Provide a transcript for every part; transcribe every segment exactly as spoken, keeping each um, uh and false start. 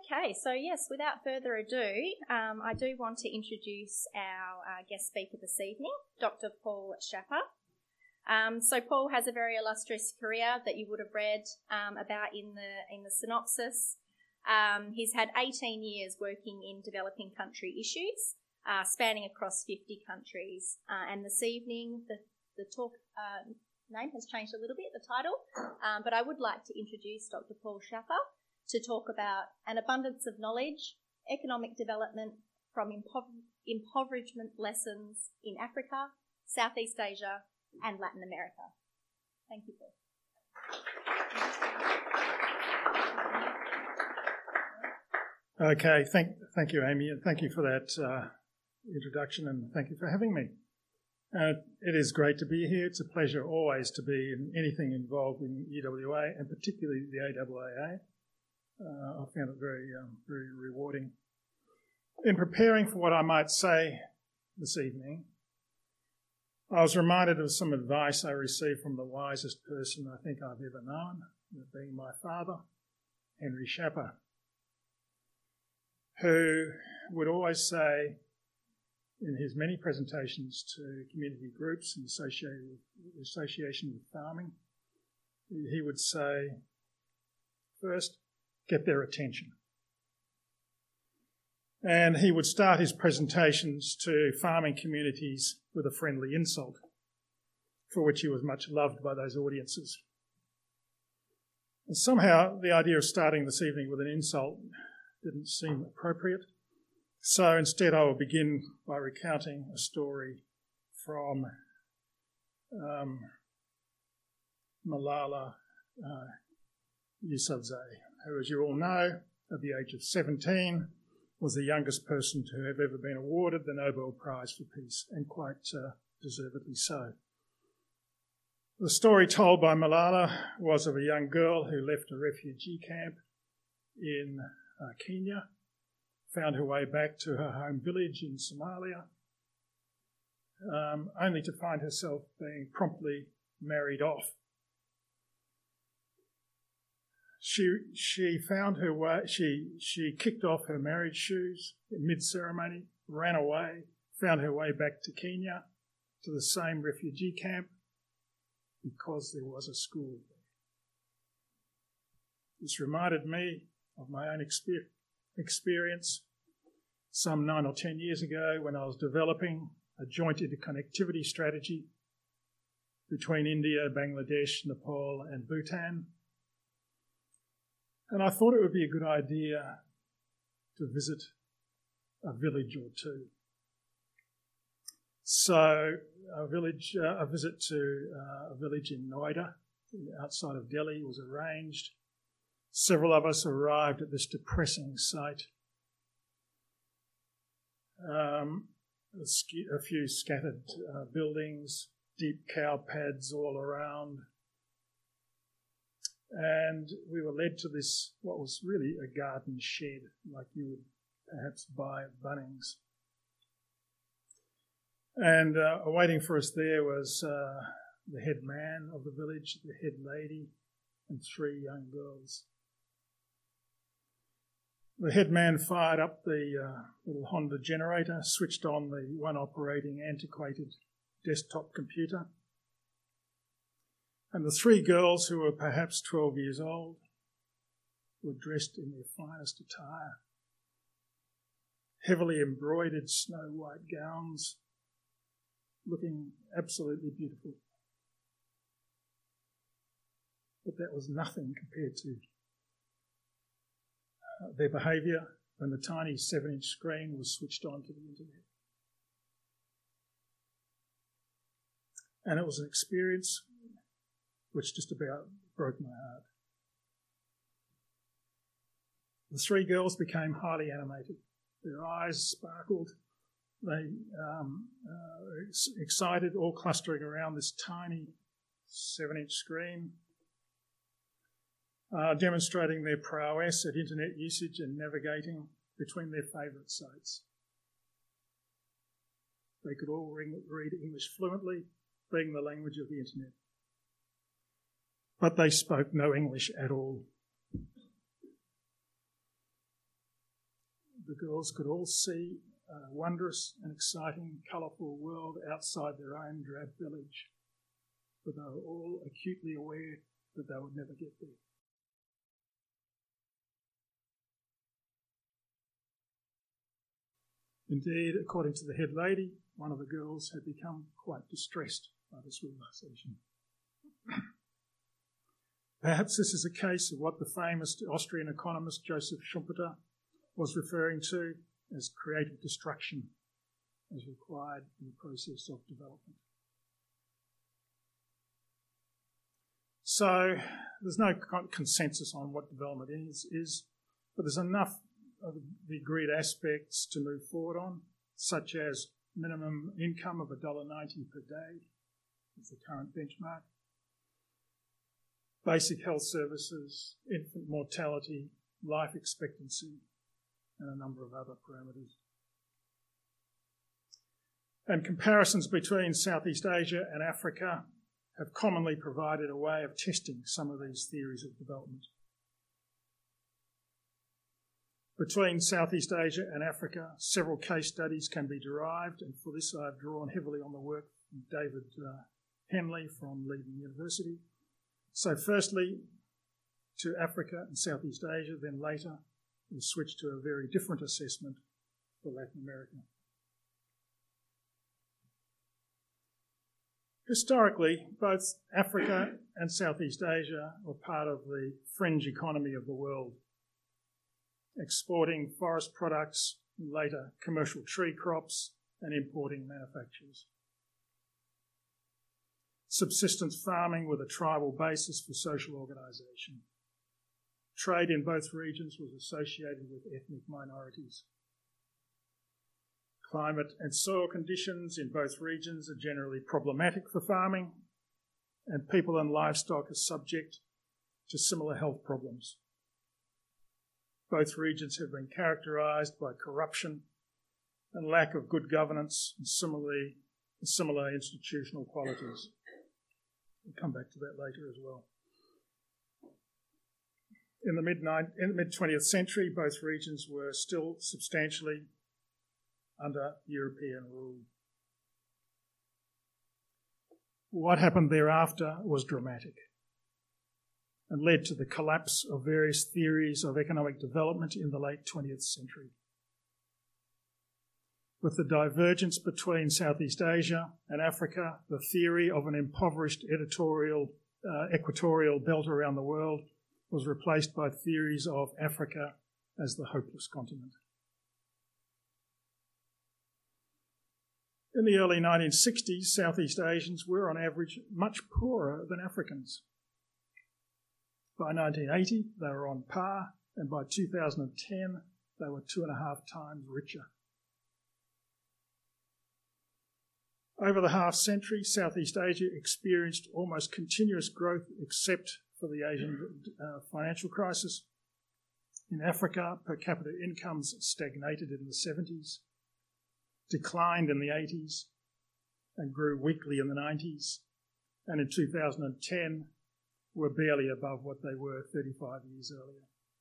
Okay, so yes, without further ado, um, I do want to introduce our uh, guest speaker this evening, Doctor Paul Schapper. Um, so Paul has a very illustrious career that you would have read um, about in the in the synopsis. Um, he's had eighteen years working in developing country issues, uh, spanning across fifty countries. Uh, and this evening, the, the talk uh, name has changed a little bit, the title, um, but I would like to introduce Doctor Paul Schapper to talk about an abundance of knowledge, economic development from impo- impoverishment lessons in Africa, Southeast Asia, and Latin America. Thank you, Paul. Okay, thank thank you, Amy, and thank you for that uh, introduction, and thank you for having me. Uh, it is great to be here. It's a pleasure always to be in anything involved in U W A, and particularly the A A A. Uh, I found it very, um, very rewarding. In preparing for what I might say this evening, I was reminded of some advice I received from the wisest person I think I've ever known, that being my father, Henry Schapper, who would always say in his many presentations to community groups and associated with, association with farming, he would say, first, get their attention. And he would start his presentations to farming communities with a friendly insult, for which he was much loved by those audiences. And somehow the idea of starting this evening with an insult didn't seem appropriate. So instead I will begin by recounting a story from um, Malala uh, Yousafzai, who, as you all know, at the age of seventeen, was the youngest person to have ever been awarded the Nobel Prize for Peace, and quite uh, deservedly so. The story told by Malala was of a young girl who left a refugee camp in uh, Kenya, found her way back to her home village in Somalia, um, only to find herself being promptly married off. She she found her way, she, she kicked off her marriage shoes in mid-ceremony, ran away, found her way back to Kenya, to the same refugee camp, because there was a school there. This reminded me of my own exper- experience some nine or ten years ago when I was developing a joint interconnectivity strategy between India, Bangladesh, Nepal and Bhutan. And I thought it would be a good idea to visit a village or two. So a village, uh, a visit to uh, a village in Noida, outside of Delhi, was arranged. Several of us arrived at this depressing site. Um, a, sk- a few scattered uh, buildings, deep cow pads all around. And we were led to this, what was really a garden shed, like you would perhaps buy at Bunnings. And uh, awaiting for us there was uh, the head man of the village, the head lady, and three young girls. The head man fired up the uh, little Honda generator, switched on the one operating antiquated desktop computer. And the three girls, who were perhaps twelve years old, were dressed in their finest attire. Heavily embroidered snow-white gowns, looking absolutely beautiful. But that was nothing compared to uh, their behaviour when the tiny seven-inch screen was switched on to the internet. And it was an experience which just about broke my heart. The three girls became highly animated. Their eyes sparkled. They um, uh, ex- excited, all clustering around this tiny seven-inch screen, uh, demonstrating their prowess at internet usage and navigating between their favourite sites. They could all ring, read English fluently, being the language of the internet. But they spoke no English at all. the girls could all see a wondrous and exciting, colourful world outside their own drab village, but they were all acutely aware that they would never get there. Indeed, according to the head lady, one of the girls had become quite distressed by this realisation. Perhaps this is a case of what the famous Austrian economist Joseph Schumpeter was referring to as creative destruction as required in the process of development. So there's no consensus on what development is, is but there's enough of the agreed aspects to move forward on, such as minimum income of one dollar ninety per day is the current benchmark, basic health services, infant mortality, life expectancy, and a number of other parameters. And comparisons between Southeast Asia and Africa have commonly provided a way of testing some of these theories of development. Between Southeast Asia and Africa, several case studies can be derived, and for this I've drawn heavily on the work of David uh, Henley from Leiden University. So firstly, to Africa and Southeast Asia, then later we'll switch to a very different assessment for Latin America. Historically, both Africa and Southeast Asia were part of the fringe economy of the world, exporting forest products, later commercial tree crops, and importing manufactures. Subsistence farming with a tribal basis for social organisation. Trade in both regions was associated with ethnic minorities. Climate and soil conditions in both regions are generally problematic for farming, and people and livestock are subject to similar health problems. Both regions have been characterised by corruption and lack of good governance and similarly, similar institutional qualities. We'll come back to that later as well. In the mid-twentieth century, both regions were still substantially under European rule. What happened thereafter was dramatic and led to the collapse of various theories of economic development in the late twentieth century. With the divergence between Southeast Asia and Africa, the theory of an impoverished editorial, uh, equatorial belt around the world was replaced by theories of Africa as the hopeless continent. In the early nineteen sixties, Southeast Asians were on average much poorer than Africans. By nineteen eighty, they were on par, and by two thousand ten, they were two and a half times richer. Over the half century, Southeast Asia experienced almost continuous growth except for the Asian uh, financial crisis. In Africa, per capita incomes stagnated in the seventies, declined in the eighties, and grew weakly in the nineties, and in two thousand ten were barely above what they were thirty-five years earlier.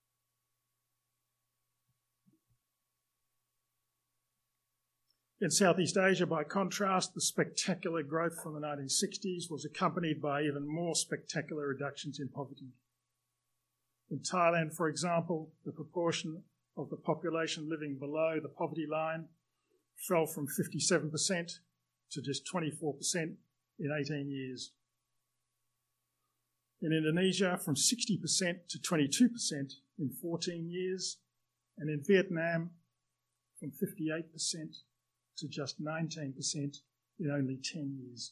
In Southeast Asia, by contrast, the spectacular growth from the nineteen sixties was accompanied by even more spectacular reductions in poverty. In Thailand, for example, the proportion of the population living below the poverty line fell from fifty-seven percent to just twenty-four percent in eighteen years. In Indonesia, from sixty percent to twenty-two percent in fourteen years, and in Vietnam, from fifty-eight percent to just nineteen percent in only ten years.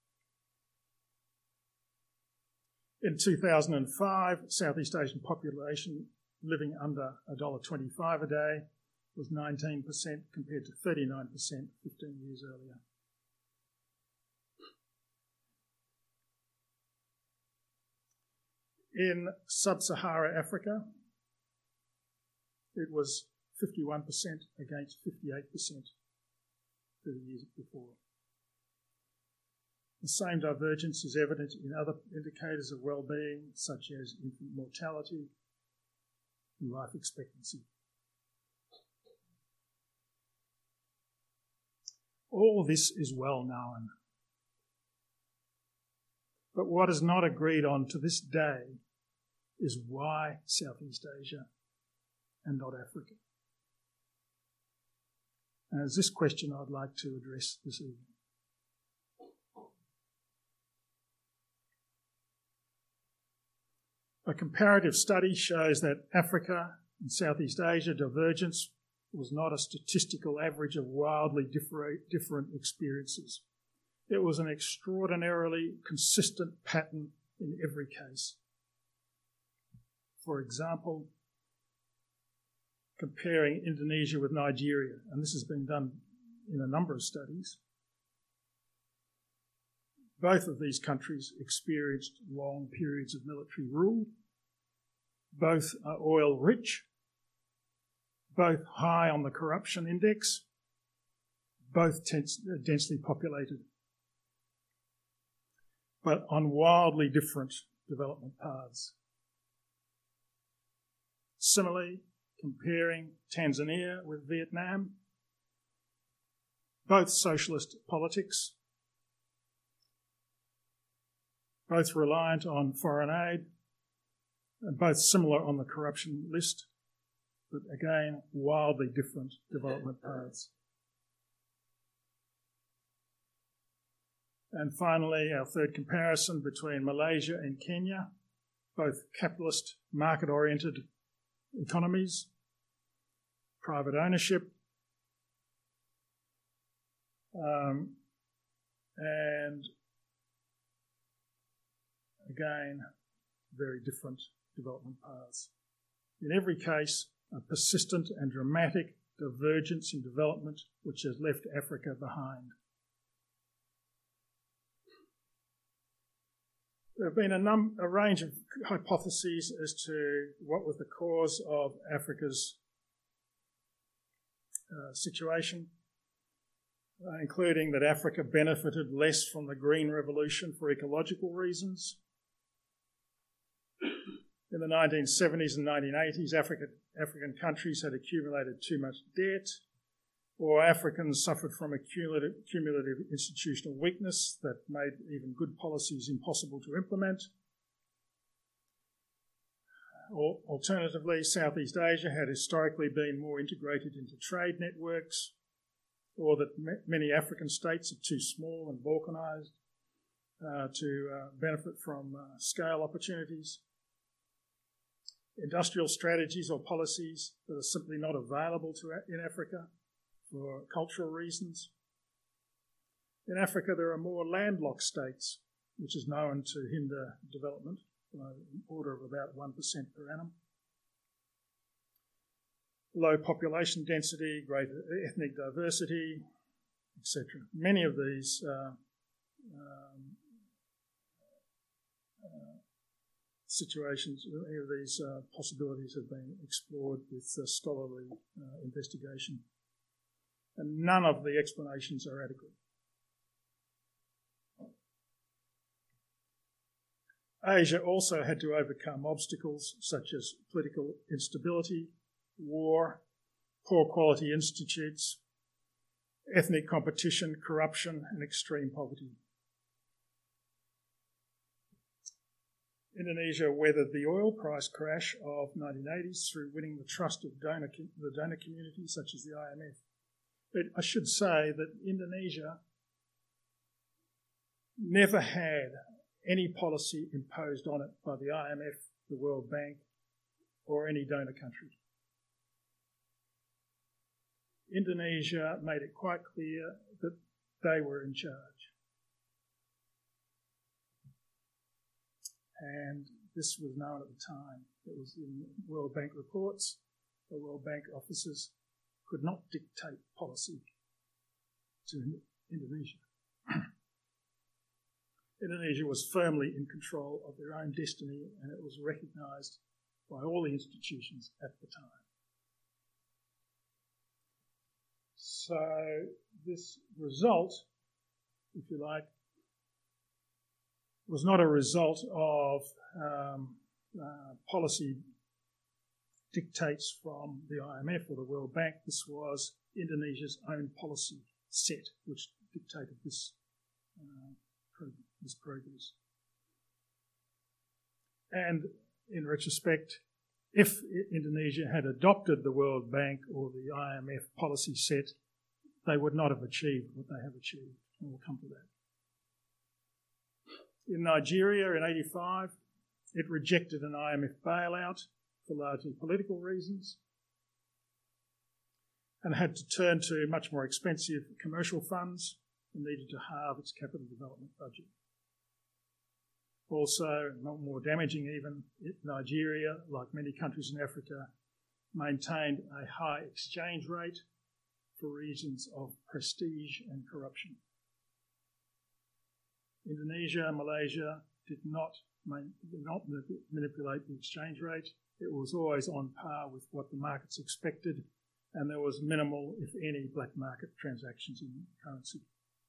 In two thousand five, Southeast Asian population living under one dollar twenty-five a day was nineteen percent compared to thirty-nine percent fifteen years earlier. In sub-Saharan Africa, it was fifty-one percent against fifty-eight percent thirty years before. The same divergence is evident in other indicators of well-being, such as infant mortality and life expectancy. All this is well known. But what is not agreed on to this day is why Southeast Asia and not Africa. And it's this question I'd like to address this evening. A comparative study shows that Africa and Southeast Asia divergence was not a statistical average of wildly different experiences. It was an extraordinarily consistent pattern in every case. For example, comparing Indonesia with Nigeria, and this has been done in a number of studies, both of these countries experienced long periods of military rule. Both are oil rich, both high on the corruption index, both densely populated, but on wildly different development paths. Similarly, comparing Tanzania with Vietnam, both socialist politics, both reliant on foreign aid, and both similar on the corruption list, but again, wildly different development paths. And finally, our third comparison between Malaysia and Kenya, both capitalist, market-oriented economies, private ownership, um, and again, very different development paths. In every case, a persistent and dramatic divergence in development which has left Africa behind. There have been a, num- a range of hypotheses as to what was the cause of Africa's uh, situation, uh, including that Africa benefited less from the Green Revolution for ecological reasons. In the nineteen seventies and nineteen eighties, African, African countries had accumulated too much debt, or Africans suffered from a cumulative, cumulative institutional weakness that made even good policies impossible to implement. Or, alternatively, Southeast Asia had historically been more integrated into trade networks, or that m- many African states are too small and balkanised uh, to uh, benefit from uh, scale opportunities. Industrial strategies or policies that are simply not available to in Africa for cultural reasons. In Africa, there are more landlocked states, which is known to hinder development by an order of about one percent per annum. Low population density, greater ethnic diversity, et cetera. Many of these uh, um, uh, situations, any of these uh, possibilities have been explored with uh, scholarly uh, investigation. And none of the explanations are adequate. Asia also had to overcome obstacles such as political instability, war, poor quality institutes, ethnic competition, corruption, and extreme poverty. Indonesia weathered the oil price crash of nineteen eighties through winning the trust of donor, the donor community, such as the I M F. But I should say that Indonesia never had any policy imposed on it by the I M F, the World Bank, or any donor country. Indonesia made it quite clear that they were in charge. And this was known at the time. It was in World Bank reports. The World Bank officers could not dictate policy to Indonesia. Indonesia was firmly in control of their own destiny, and it was recognised by all the institutions at the time. So this result, if you like, was not a result of um, uh, policy dictates from the I M F or the World Bank. This was Indonesia's own policy set which dictated this, uh, pro- this progress. And in retrospect, if Indonesia had adopted the World Bank or the I M F policy set, they would not have achieved what they have achieved. And we'll come to that. In Nigeria in eighty-five, it rejected an I M F bailout for largely political reasons and had to turn to much more expensive commercial funds and needed to halve its capital development budget. Also, not more damaging even, Nigeria, like many countries in Africa, maintained a high exchange rate for reasons of prestige and corruption. Indonesia and Malaysia did not, did not manipulate the exchange rate. It was always on par with what the markets expected, and there was minimal, if any, black market transactions in currency.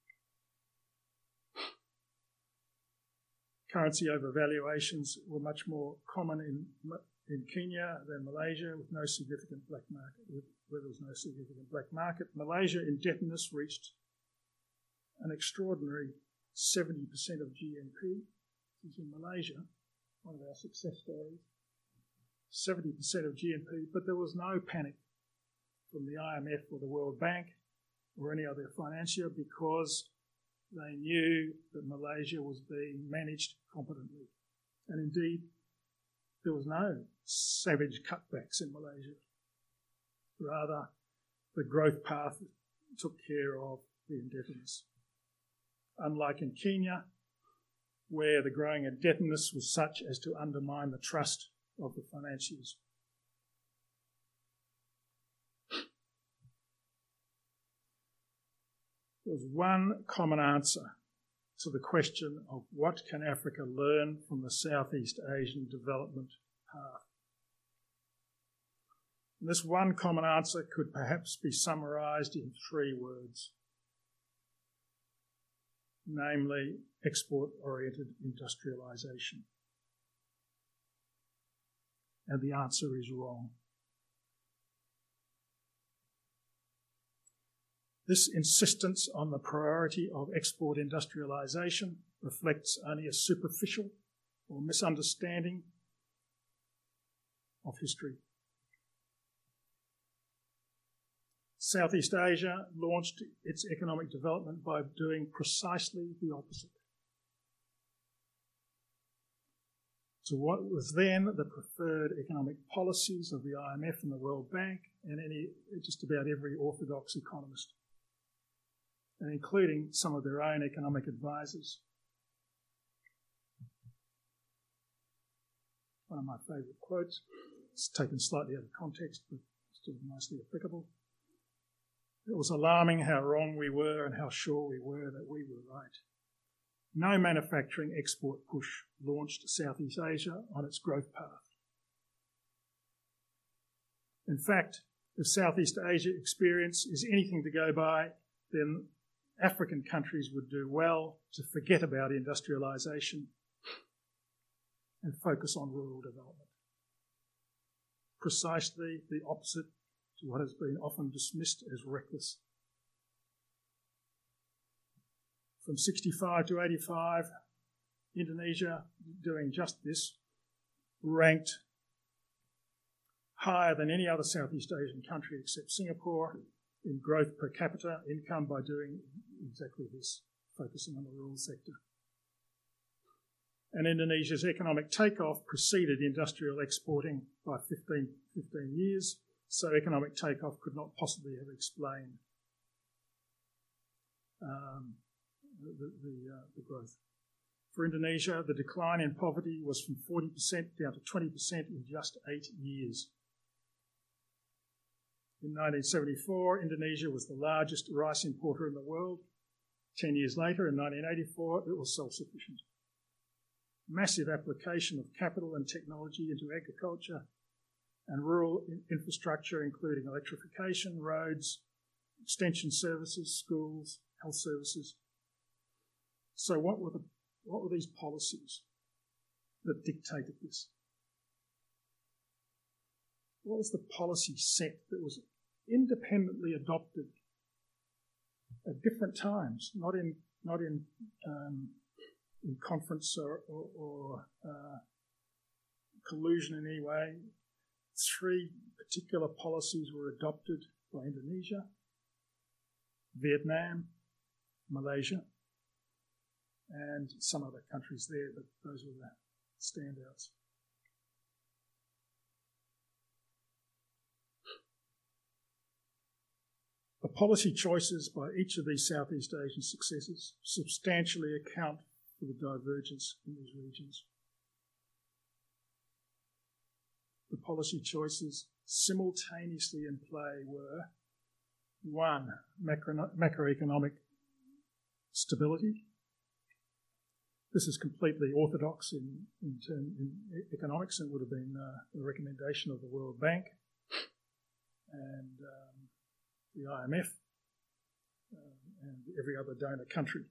Currency overvaluations were much more common in, in Kenya than Malaysia, with no significant black market, where there was no significant black market. Malaysia indebtedness reached an extraordinary seventy percent of G N P. This is in Malaysia, one of our success stories. seventy percent of G N P, but there was no panic from the I M F or the World Bank or any other financier because they knew that Malaysia was being managed competently. And indeed, there was no savage cutbacks in Malaysia. Rather, the growth path took care of the indebtedness. Unlike in Kenya, where the growing indebtedness was such as to undermine the trust of the financiers. There was one common answer to the question of what can Africa learn from the Southeast Asian development path. And this one common answer could perhaps be summarised in three words, namely export-oriented industrialisation. And the answer is wrong. This insistence on the priority of export industrialisation reflects only a superficial or misunderstanding of history. Southeast Asia launched its economic development by doing precisely the opposite. To what was then the preferred economic policies of the I M F and the World Bank and any just about every orthodox economist, and including some of their own economic advisors. One of my favourite quotes, it's taken slightly out of context, but still nicely applicable. It was alarming how wrong we were and how sure we were that we were right. No manufacturing export push launched Southeast Asia on its growth path. In fact, if Southeast Asia experience is anything to go by, then African countries would do well to forget about industrialisation and focus on rural development. Precisely the opposite to what has been often dismissed as reckless. From sixty-five to eighty-five, Indonesia, doing just this, ranked higher than any other Southeast Asian country except Singapore in growth per capita income by doing exactly this, focusing on the rural sector. And Indonesia's economic takeoff preceded industrial exporting by fifteen, fifteen years, so economic takeoff could not possibly have explained um, the, the, uh, the growth. For Indonesia, the decline in poverty was from forty percent down to twenty percent in just eight years. In nineteen seventy-four, Indonesia was the largest rice importer in the world. Ten years later, in nineteen eighty-four, it was self-sufficient. Massive application of capital and technology into agriculture and rural infrastructure, including electrification, roads, extension services, schools, health services. So what were the what were these policies that dictated this? What was the policy set that was independently adopted at different times, not in not in um, in conference or, or, or uh, collusion in any way. Three particular policies were adopted by Indonesia, Vietnam, Malaysia, and some other countries there, but those were the standouts. The policy choices by each of these Southeast Asian successors substantially account for the divergence in these regions. The policy choices simultaneously in play were: one, macro- macroeconomic stability. This is completely orthodox in, in, term, in economics and would have been uh, a recommendation of the World Bank and um, the I M F uh, and every other donor country.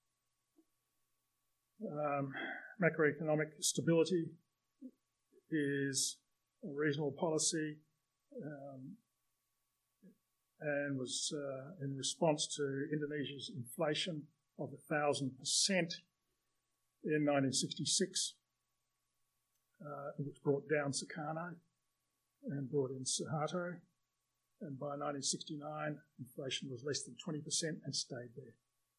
Um, macroeconomic stability is a reasonable policy um, and was uh, in response to Indonesia's inflation of one thousand percent in nineteen sixty-six, uh, which brought down Sukarno and brought in Suharto. And by nineteen sixty-nine, inflation was less than twenty percent and stayed there.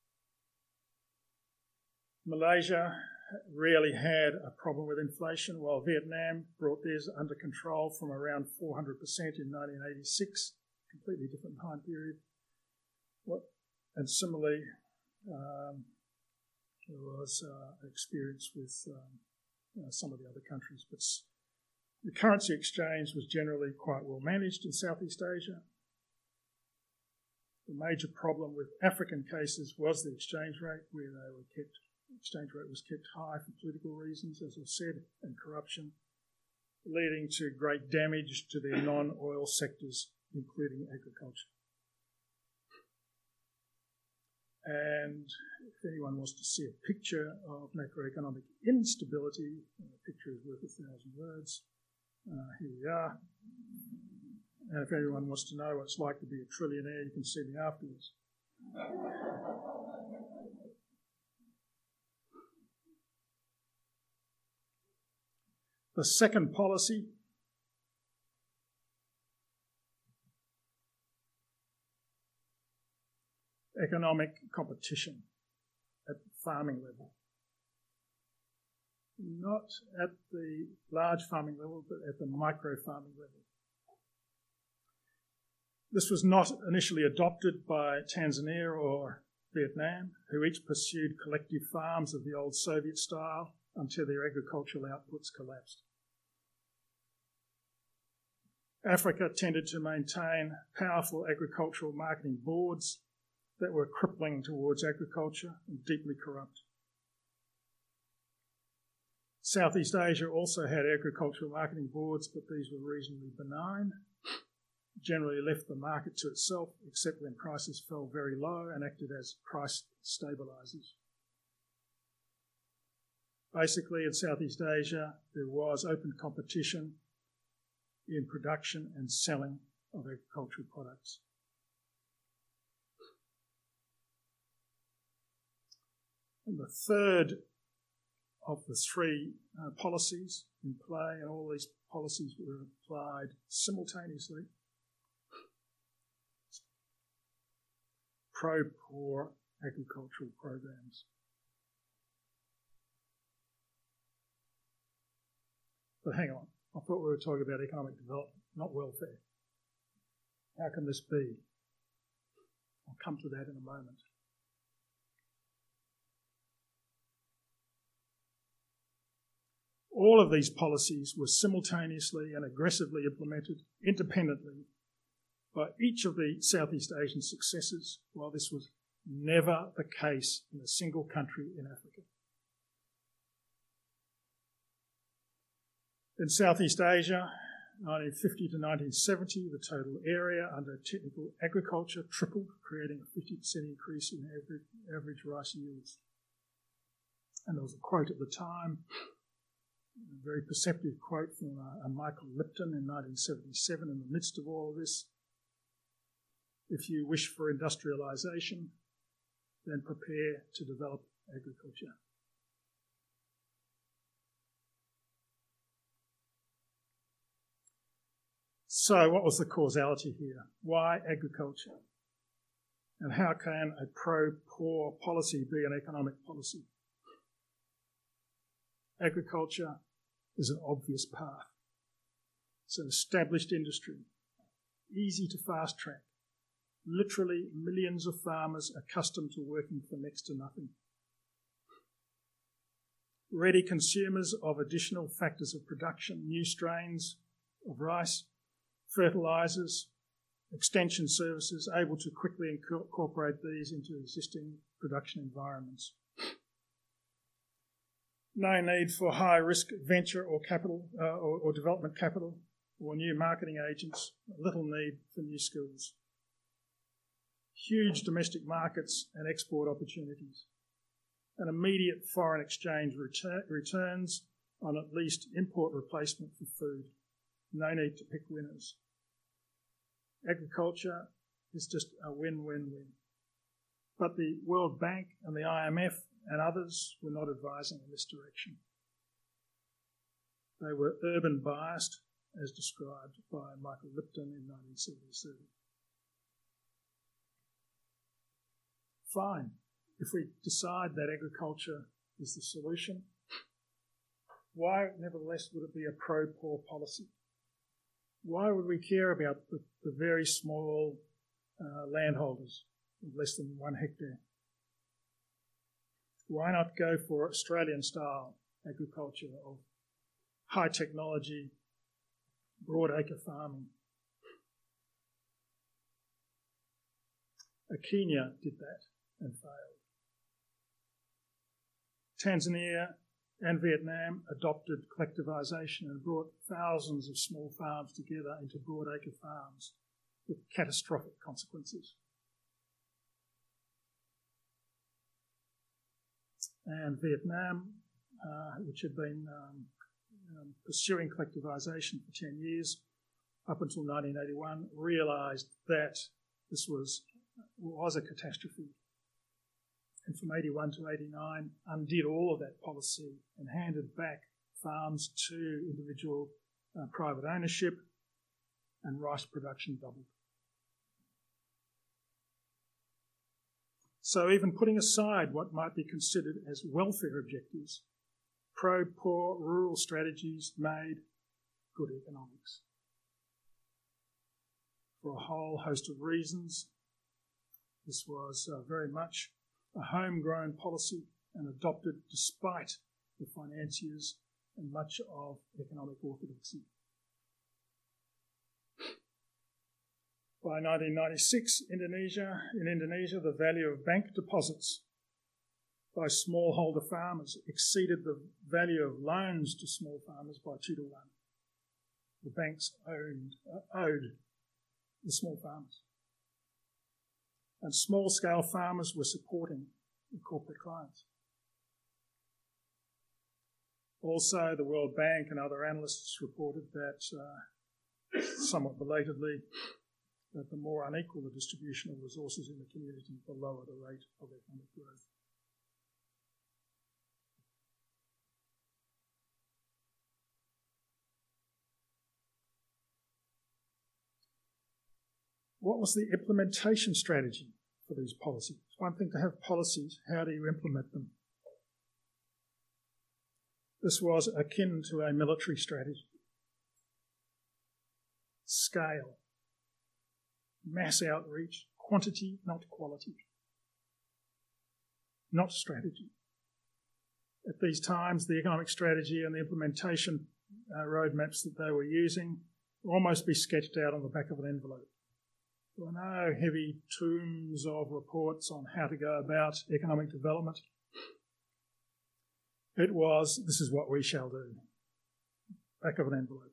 Malaysia rarely had a problem with inflation, while Vietnam brought theirs under control from around four hundred percent in nineteen eighty-six, completely different time period. What, and similarly, um, there was uh, experience with um, uh, some of the other countries, but the currency exchange was generally quite well managed in Southeast Asia. The major problem with African cases was the exchange rate, where they were kept, exchange rate was kept high for political reasons, as I've said, and corruption, leading to great damage to their non-oil sectors, including agriculture. And if anyone wants to see a picture of macroeconomic instability, a picture is worth a thousand words. Uh, here we are. And if anyone wants to know what it's like to be a trillionaire, you can see me afterwards. The second policy economic competition at the farming level. Not at the large farming level, but at the micro farming level. This was not initially adopted by Tanzania or Vietnam, who each pursued collective farms of the old Soviet style until their agricultural outputs collapsed. Africa tended to maintain powerful agricultural marketing boards that were crippling towards agriculture and deeply corrupt. Southeast Asia also had agricultural marketing boards, but these were reasonably benign, generally left the market to itself, except when prices fell very low and acted as price stabilisers. Basically, in Southeast Asia, there was open competition in production and selling of agricultural products. And the third of the three uh, policies in play, and all these policies were applied simultaneously, pro-poor agricultural programs. But hang on, I thought we were talking about economic development, not welfare. How can this be? I'll come to that in a moment. All of these policies were simultaneously and aggressively implemented independently by each of the Southeast Asian successors, while this was never the case in a single country in Africa. In Southeast Asia, nineteen fifty to nineteen seventy, the total area under technical agriculture tripled, creating a fifty percent increase in average, average rice yields. And there was a quote at the time, a very perceptive quote from uh, Michael Lipton in nineteen seventy-seven in the midst of all of this. If you wish for industrialisation, then prepare to develop agriculture. So what was the causality here? Why agriculture? And how can a pro-poor policy be an economic policy? Agriculture is an obvious path. It's an established industry, easy to fast-track, literally millions of farmers accustomed to working for next to nothing. Ready consumers of additional factors of production, new strains of rice, fertilisers, extension services, able to quickly incorporate these into existing production environments. No need for high-risk venture or capital uh, or, or development capital or new marketing agents. Little need for new skills. Huge domestic markets and export opportunities. An immediate foreign exchange return, returns on at least import replacement for food. No need to pick winners. Agriculture is just a win-win-win. But the World Bank and the I M F and others were not advising in this direction. They were urban biased, as described by Michael Lipton in nineteen seventy-seven. Fine, if we decide that agriculture is the solution, why, nevertheless, would it be a pro-poor policy? Why would we care about the, the very small uh, landholders of less than one hectare? Why not go for Australian-style agriculture of high technology, broadacre farming? Kenya did that and failed. Tanzania and Vietnam adopted collectivisation and brought thousands of small farms together into broadacre farms with catastrophic consequences. And Vietnam, uh, which had been um, um, pursuing collectivisation for ten years, up until nineteen eighty-one, realised that this was, was a catastrophe. And from eighty-one to eighty-nine, undid all of that policy and handed back farms to individual uh, private ownership, and rice production doubled. So even putting aside what might be considered as welfare objectives, pro-poor rural strategies made good economics. For a whole host of reasons, this was uh, very much a homegrown policy and adopted despite the financiers and much of economic orthodoxy. By nineteen ninety-six, Indonesia, in Indonesia, the value of bank deposits by smallholder farmers exceeded the value of loans to small farmers by two to one. The banks owned, uh, owed the small farmers. And small-scale farmers were supporting the corporate clients. Also, the World Bank and other analysts reported that, uh, somewhat belatedly, that the more unequal the distribution of resources in the community, the lower the rate of economic growth. What was the implementation strategy for these policies? It's one thing to have policies, how do you implement them? This was akin to a military strategy. Scale, mass outreach, quantity, not quality, not strategy. At these times, the economic strategy and the implementation uh, roadmaps that they were using will almost be sketched out on the back of an envelope. There were no heavy tomes of reports on how to go about economic development. It was, this is what we shall do. Back of an envelope.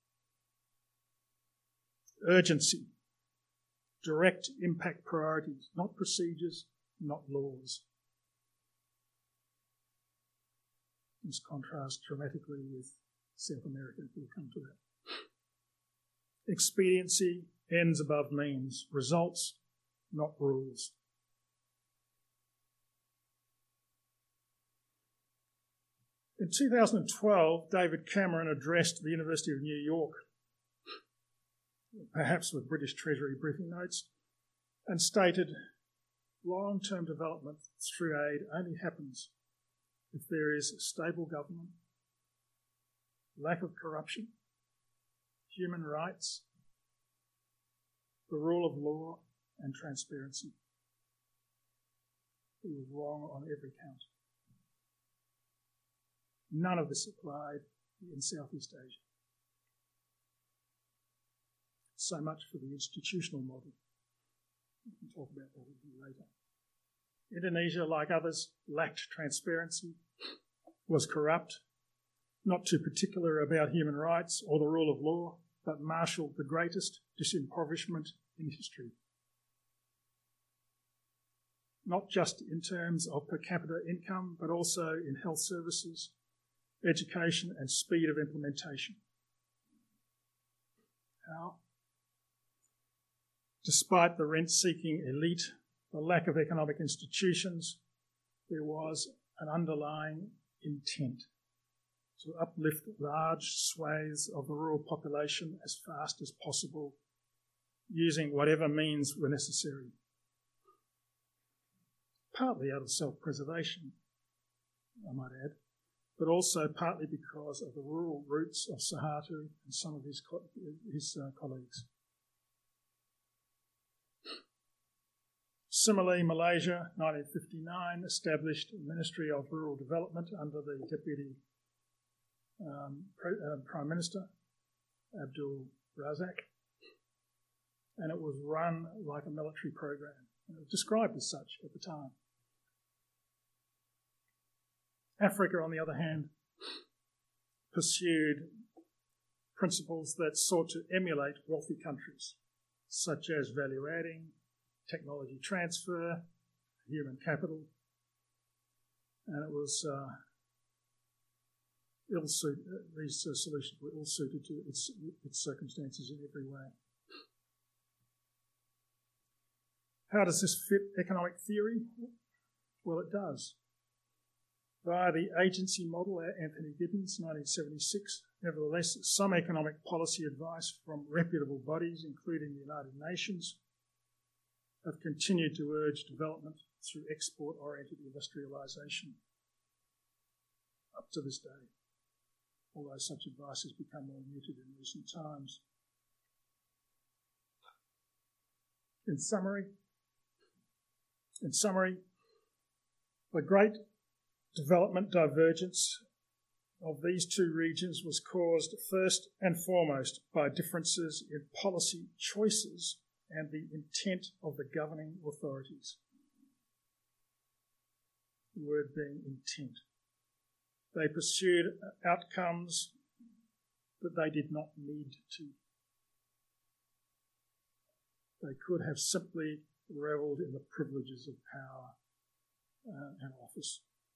Urgency. Direct impact priorities, not procedures, not laws. This contrasts dramatically with South America. We'll come to that. Expediency, ends above means, results not rules. In two thousand twelve, David Cameron addressed the University of New York, perhaps with British Treasury briefing notes, and stated, long-term development through aid only happens if there is stable government, lack of corruption, human rights, the rule of law, and transparency. He was wrong on every count. None of this applied in Southeast Asia. So much for the institutional model. We can talk about that a little later. Indonesia, like others, lacked transparency, was corrupt, not too particular about human rights or the rule of law, but marshalled the greatest disimpoverishment in history. Not just in terms of per capita income, but also in health services, education, and speed of implementation. How? Despite the rent-seeking elite, the lack of economic institutions, there was an underlying intent to uplift large swathes of the rural population as fast as possible, using whatever means were necessary. Partly out of self-preservation, I might add, but also partly because of the rural roots of Suharto and some of his, co- his uh, colleagues. Similarly, Malaysia, nineteen fifty-nine, established a Ministry of Rural Development under the Deputy um, Pre- uh, Prime Minister, Abdul Razak, and it was run like a military program. And it was described as such at the time. Africa, on the other hand, pursued principles that sought to emulate wealthy countries, such as value adding, technology transfer, human capital, and it was uh, ill-suited. These uh, solutions were ill-suited to its, its circumstances in every way. How does this fit economic theory? Well, it does. Via the agency model, Anthony Giddens, nineteen seventy-six, nevertheless, some economic policy advice from reputable bodies, including the United Nations, have continued to urge development through export-oriented industrialisation up to this day, although such advice has become more muted in recent times. In summary, in summary, the great development divergence of these two regions was caused first and foremost by differences in policy choices and the intent of the governing authorities. The word being intent. They pursued outcomes that they did not need to. They could have simply revelled in the privileges of power uh, and office.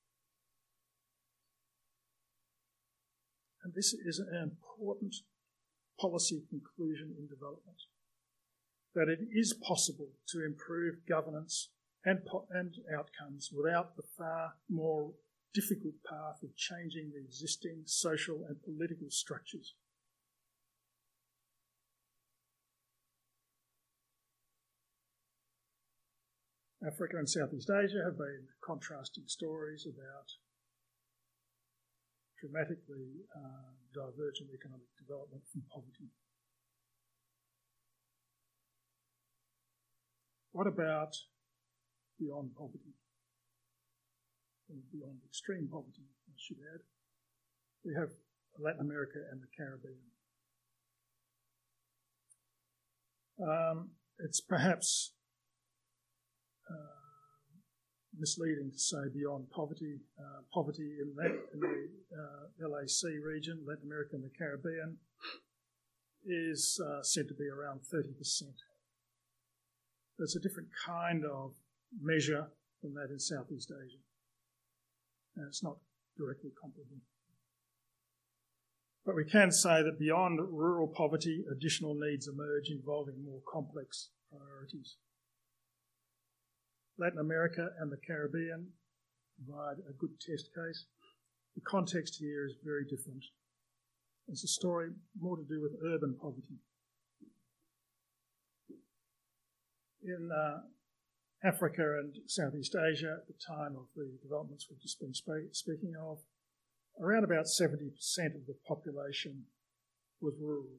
And this is an important policy conclusion in development, that it is possible to improve governance and, po- and outcomes without the far more difficult path of changing the existing social and political structures. Africa and Southeast Asia have been contrasting stories about dramatically uh, divergent economic development from poverty. What about beyond poverty? Or beyond extreme poverty, I should add. We have Latin America and the Caribbean. Um, it's perhaps uh, misleading to say beyond poverty. Uh, poverty in, that, in the uh, L A C region, Latin America and the Caribbean, is uh, said to be around thirty percent. There's a different kind of measure than that in Southeast Asia. And it's not directly comparable. But we can say that beyond rural poverty, additional needs emerge involving more complex priorities. Latin America and the Caribbean provide a good test case. The context here is very different. It's a story more to do with urban poverty. In uh, Africa and Southeast Asia, at the time of the developments we've just been sp- speaking of, around about seventy percent of the population was rural.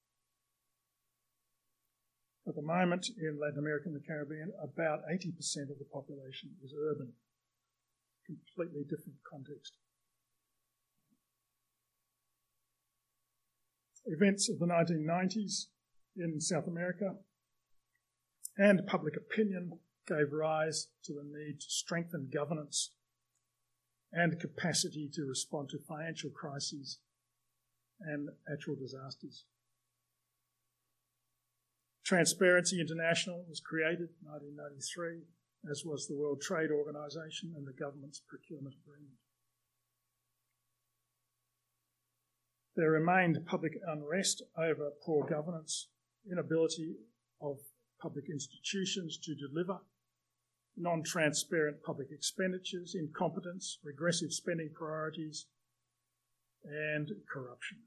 At the moment, in Latin America and the Caribbean, about eighty percent of the population is urban. Completely different context. Events of the nineteen nineties in South America and public opinion gave rise to the need to strengthen governance and capacity to respond to financial crises and natural disasters. Transparency International was created in nineteen ninety-three, as was the World Trade Organization and the government's procurement agreement. There remained public unrest over poor governance, inability of public institutions to deliver, non-transparent public expenditures, incompetence, regressive spending priorities, and corruption.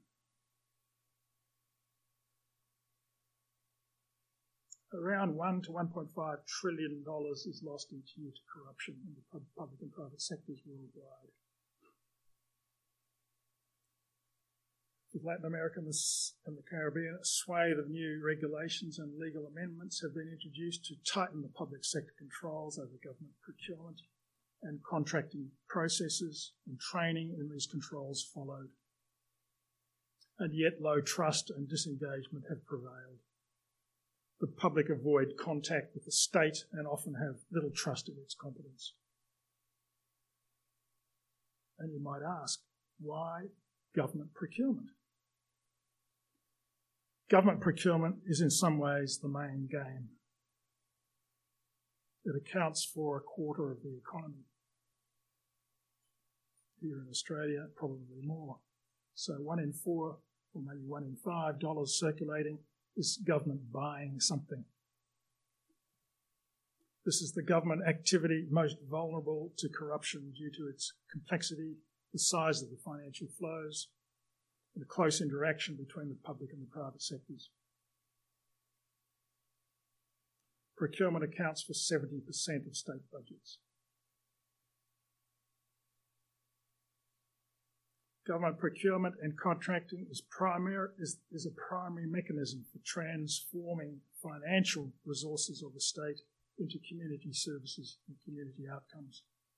Around one to one point five trillion dollars is lost each year to corruption in the public and private sectors worldwide. With Latin America and the, and the Caribbean, a swathe of new regulations and legal amendments have been introduced to tighten the public sector controls over government procurement and contracting processes, and training in these controls followed. And yet low trust and disengagement have prevailed. The public avoid contact with the state and often have little trust in its competence. And you might ask, why government procurement? Government procurement is in some ways the main game. It accounts for a quarter of the economy. Here in Australia, probably more. So one in four, or maybe one in five dollars circulating is government buying something. This is the government activity most vulnerable to corruption due to its complexity, the size of the financial flows, and the close interaction between the public and the private sectors. Procurement accounts for seventy percent of state budgets. Government procurement and contracting is, primary, is, is a primary mechanism for transforming financial resources of the state into community services and community outcomes.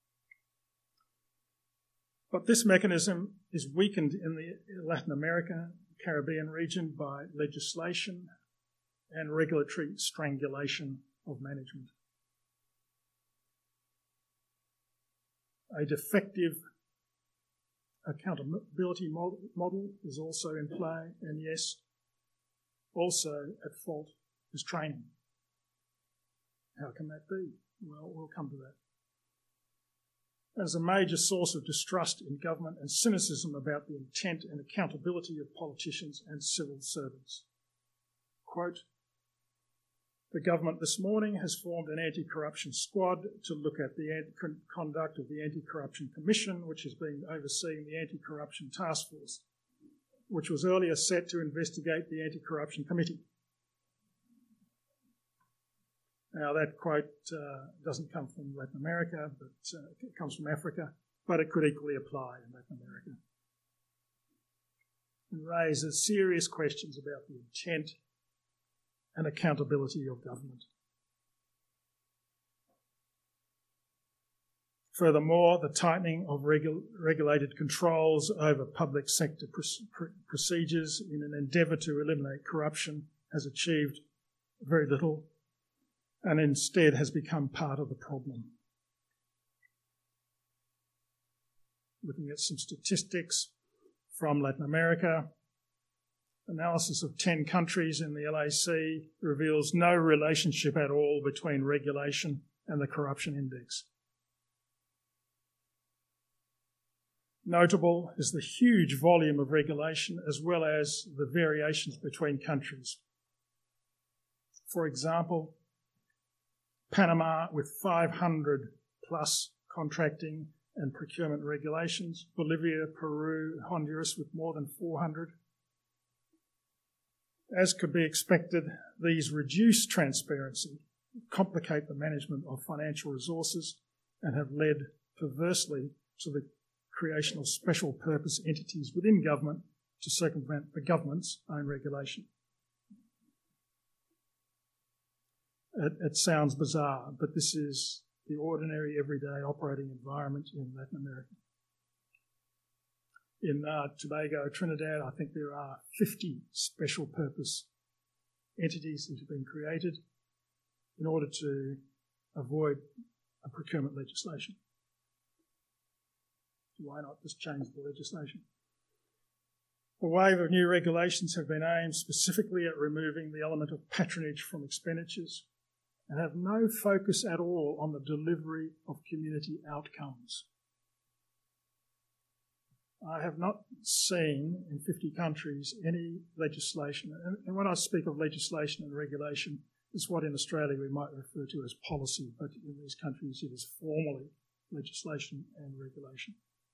But this mechanism is weakened in the Latin America, Caribbean region by legislation and regulatory strangulation of management. A defective accountability model is also in play, and yes, also at fault is training. How can that be? Well, we'll come to that. As a major source of distrust in government and cynicism about the intent and accountability of politicians and civil servants. Quote, the government this morning has formed an anti-corruption squad to look at the conduct of the Anti-Corruption Commission, which has been overseeing the Anti-Corruption Task Force, which was earlier set to investigate the Anti-Corruption Committee. Now, that quote uh, doesn't come from Latin America, but uh, it comes from Africa, but it could equally apply in Latin America. And raises serious questions about the intent and accountability of government. Furthermore, the tightening of regu- regulated controls over public sector pr- pr- procedures in an endeavour to eliminate corruption has achieved very little, and instead has become part of the problem. Looking at some statistics from Latin America, analysis of ten countries in the L A C reveals no relationship at all between regulation and the corruption index. Notable is the huge volume of regulation as well as the variations between countries. For example, Panama with five hundred plus contracting and procurement regulations, Bolivia, Peru, Honduras with more than four hundred. As could be expected, these reduce transparency, complicate the management of financial resources, and have led perversely to the creation of special purpose entities within government to circumvent the government's own regulation. It, it sounds bizarre, but this is the ordinary, everyday operating environment in Latin America. In uh, Tobago, Trinidad, I think there are fifty special purpose entities that have been created in order to avoid a procurement legislation. Why not just change the legislation? A wave of new regulations have been aimed specifically at removing the element of patronage from expenditures and have no focus at all on the delivery of community outcomes. I have not seen in fifty countries any legislation, and when I speak of legislation and regulation, it's what in Australia we might refer to as policy, but in these countries it is formally legislation and regulation.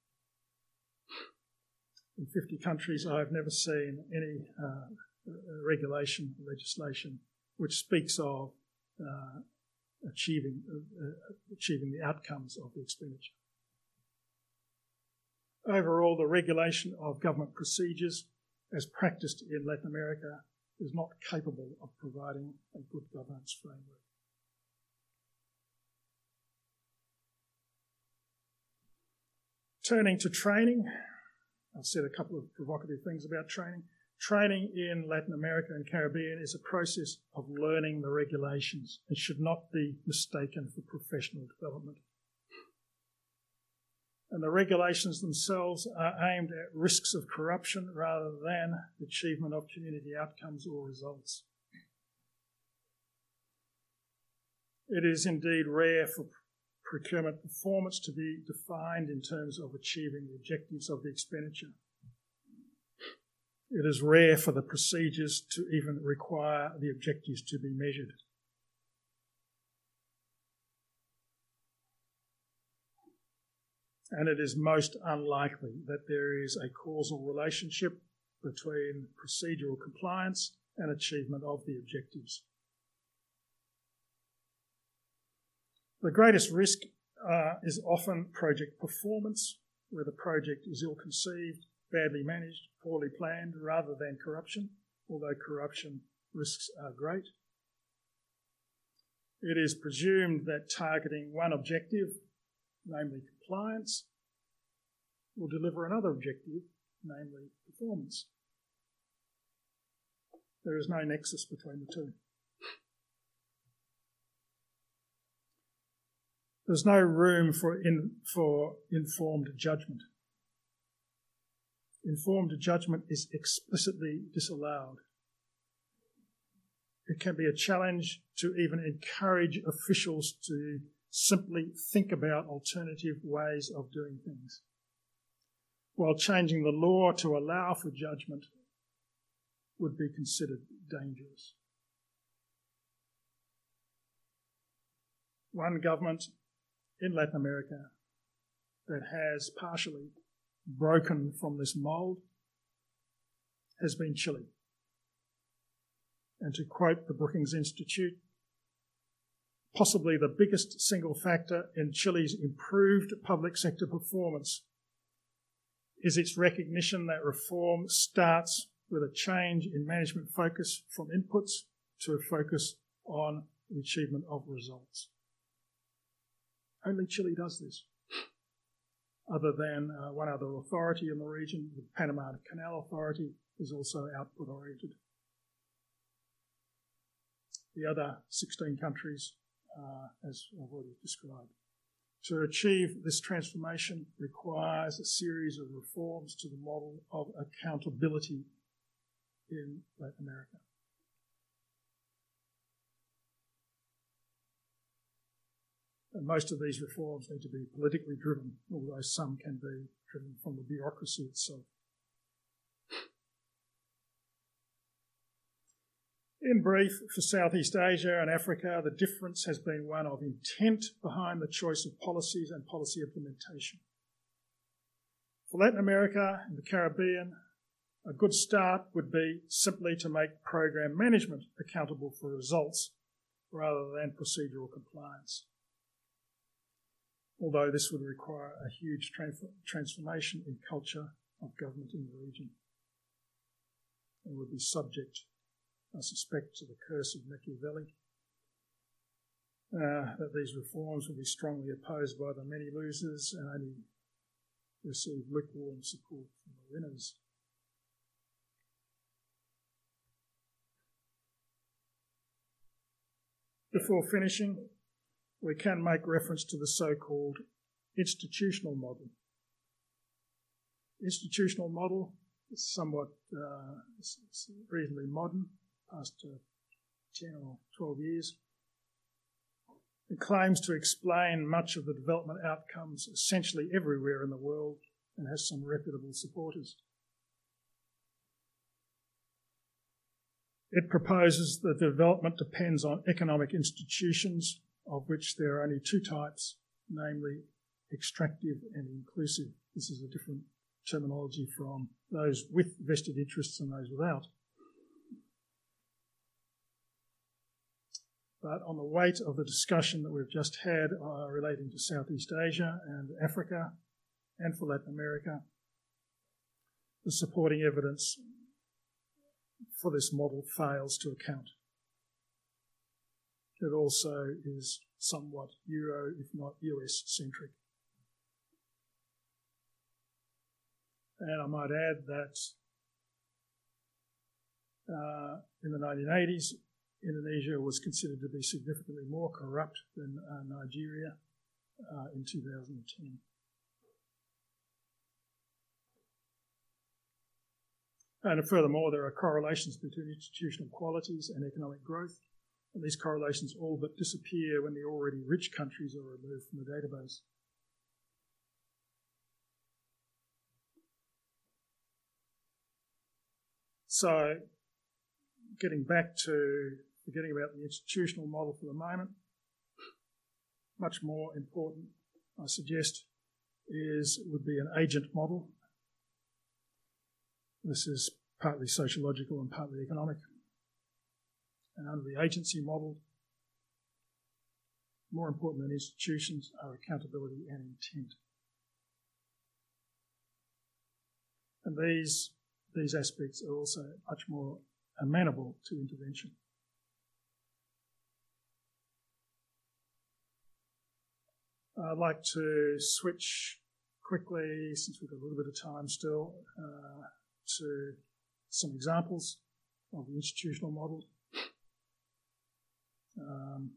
In fifty countries, I have never seen any uh, regulation or legislation which speaks of uh, achieving, uh, achieving the outcomes of the expenditure. Overall, the regulation of government procedures as practiced in Latin America is not capable of providing a good governance framework. Turning to training, I've said a couple of provocative things about training. Training in Latin America and Caribbean is a process of learning the regulations. It should not be mistaken for professional development. And the regulations themselves are aimed at risks of corruption rather than the achievement of community outcomes or results. It is indeed rare for procurement performance to be defined in terms of achieving the objectives of the expenditure. It is rare for the procedures to even require the objectives to be measured. And it is most unlikely that there is a causal relationship between procedural compliance and achievement of the objectives. The greatest risk uh, is often project performance, where the project is ill-conceived, badly managed, poorly planned, rather than corruption, although corruption risks are great. It is presumed that targeting one objective, namely compliance, will deliver another objective, namely performance. There is no nexus between the two. There's no room for, in, for informed judgment. Informed judgment is explicitly disallowed. It can be a challenge to even encourage officials to simply think about alternative ways of doing things, while changing the law to allow for judgment would be considered dangerous. One government in Latin America that has partially broken from this mould has been Chile. And to quote the Brookings Institute, possibly the biggest single factor in Chile's improved public sector performance is its recognition that reform starts with a change in management focus from inputs to a focus on the achievement of results. Only Chile does this, other than uh, one other authority in the region. The Panama Canal Authority is also output-oriented. The other sixteen countries, uh, as I've already described. To achieve this transformation requires a series of reforms to the model of accountability in Latin America. And most of these reforms need to be politically driven, although some can be driven from the bureaucracy itself. In brief, for Southeast Asia and Africa, the difference has been one of intent behind the choice of policies and policy implementation. For Latin America and the Caribbean, a good start would be simply to make program management accountable for results rather than procedural compliance. Although this would require a huge transformation in culture of government in the region, and would be subject, I suspect, to the curse of Machiavelli, uh, that these reforms will be strongly opposed by the many losers and only receive lukewarm support from the winners. Before finishing, we can make reference to the so-called institutional model. Institutional model is somewhat uh, it's reasonably modern, past uh, ten or twelve years. It claims to explain much of the development outcomes essentially everywhere in the world and has some reputable supporters. It proposes that development depends on economic institutions, of which there are only two types, namely extractive and inclusive. This is a different terminology from those with vested interests and those without. But on the weight of the discussion that we've just had uh, relating to Southeast Asia and Africa and for Latin America, the supporting evidence for this model fails to account. It also is somewhat Euro, if not U S-centric. And I might add that uh, in the nineteen eighties, Indonesia was considered to be significantly more corrupt than uh, Nigeria uh, in two thousand ten. And furthermore, there are correlations between institutional qualities and economic growth, and these correlations all but disappear when the already rich countries are removed from the database. So, getting back to forgetting about the institutional model for the moment, much more important, I suggest, is would be an agent model. This is partly sociological and partly economic. And under the agency model, more important than institutions are accountability and intent. And these, these aspects are also much more amenable to intervention. I'd like to switch quickly, since we've got a little bit of time still, uh, to some examples of the institutional model. Um,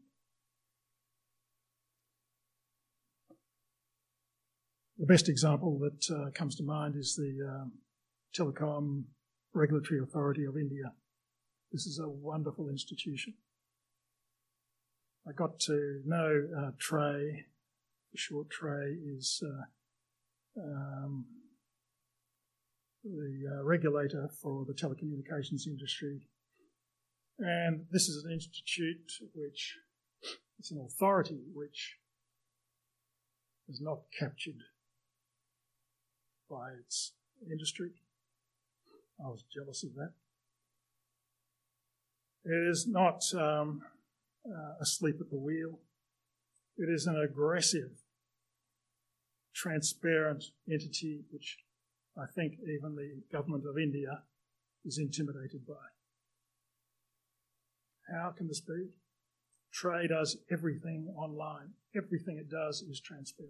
the best example that uh, comes to mind is the um, Telecom Regulatory Authority of India. This is a wonderful institution. I got to know uh, TRAI. The short TRAI is uh, um, the uh, regulator for the telecommunications industry. And this is an institute which, it's an authority which is not captured by its industry. I was jealous of that. It is not um, uh, asleep at the wheel. It is an aggressive, transparent entity which I think even the government of India is intimidated by. How can this be? TRAI does everything online. Everything it does is transparent.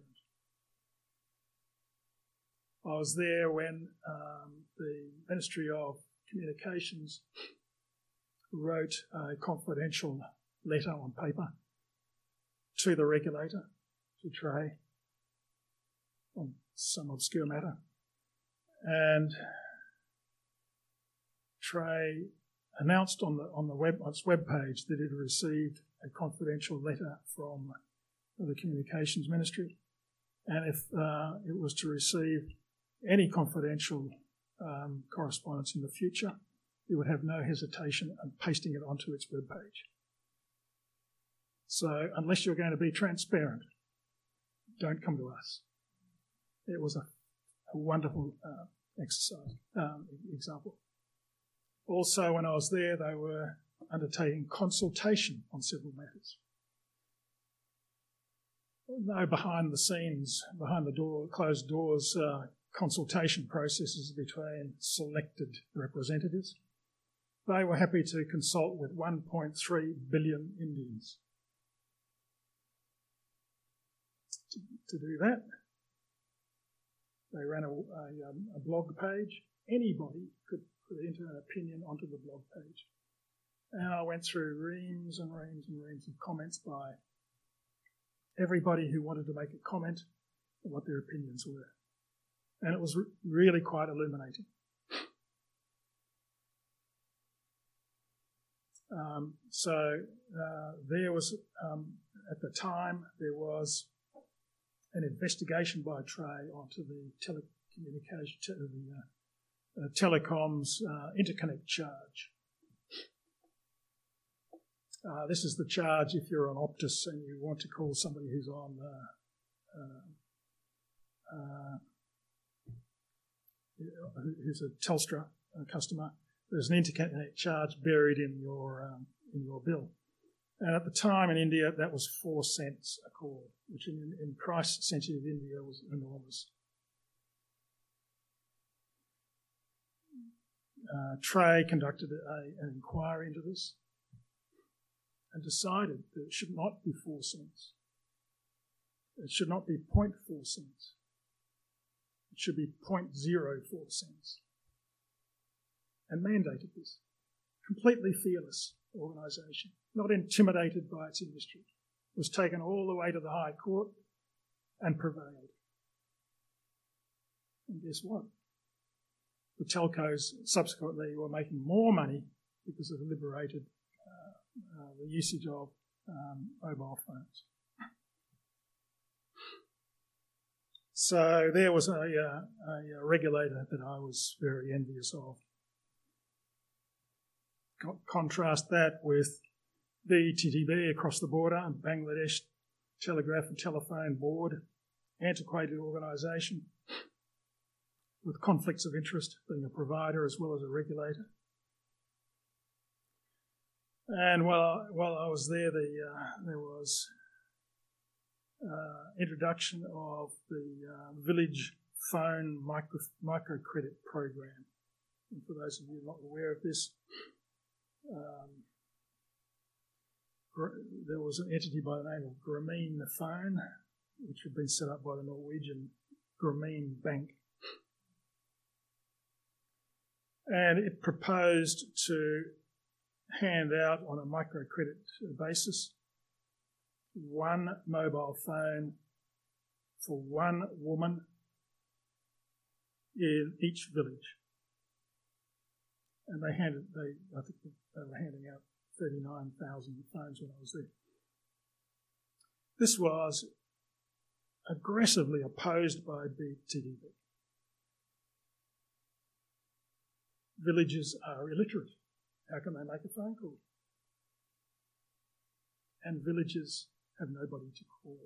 I was there when um, the Ministry of Communications wrote a confidential letter on paper to the regulator, to TRAI, on some obscure matter. And TRAI announced on the on the web on its webpage that it had received a confidential letter from the Communications Ministry, and if uh, it was to receive any confidential um, correspondence in the future, it would have no hesitation in pasting it onto its webpage. So unless you're going to be transparent, don't come to us. It was a, a wonderful uh, exercise, um, example. Also, when I was there, they were undertaking consultation on several matters. No behind the scenes, behind the door, closed doors, uh, consultation processes between selected representatives. They were happy to consult with one point three billion Indians. To, to do that, they ran a, a, um, a blog page. Anybody could, could enter an opinion onto the blog page. And I went through reams and reams and reams of comments by everybody who wanted to make a comment on what their opinions were. And it was re- really quite illuminating. Um, so uh, there was, um, at the time, there was an investigation by Tray onto the telecommunication, te- the uh, uh, telecoms uh, interconnect charge. Uh, this is the charge if you're on Optus and you want to call somebody who's on uh, uh, uh, who's a Telstra customer. There's an interconnect charge buried in your um, in your bill. And at the time in India, that was four cents a call, which in, in price-sensitive India was enormous. Uh, Tray conducted a, an inquiry into this and decided that it should not be four cents. It should not be zero point four cents. It should be zero point zero four cents. And mandated this. Completely fearless organisation, not intimidated by its industry. It was taken all the way to the High Court and prevailed. And guess what? The telcos subsequently were making more money because it liberated uh, uh, the usage of um, mobile phones. So there was a, uh, a regulator that I was very envious of. Co- contrast that with B T T B across the border, Bangladesh Telegraph and Telephone Board, antiquated organisation with conflicts of interest, being a provider as well as a regulator. And while, while I was there, the, uh, there was uh, introduction of the uh, Village Phone micro, Microcredit Program. And for those of you not aware of this, um, there was an entity by the name of Grameen Phone, which had been set up by the Norwegian Grameen Bank. And it proposed to hand out on a microcredit basis one mobile phone for one woman in each village. And they handed, they, I think they were handing out thirty-nine thousand phones when I was there. This was aggressively opposed by B T T B. Villages are illiterate. How can they make a phone call? And villages have nobody to call.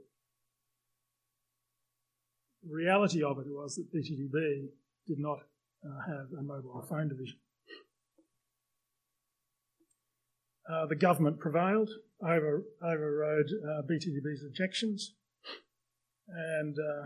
The reality of it was that B T T B did not uh, have a mobile phone division. Uh, the government prevailed, over, overrode uh, B T T B's objections, and uh,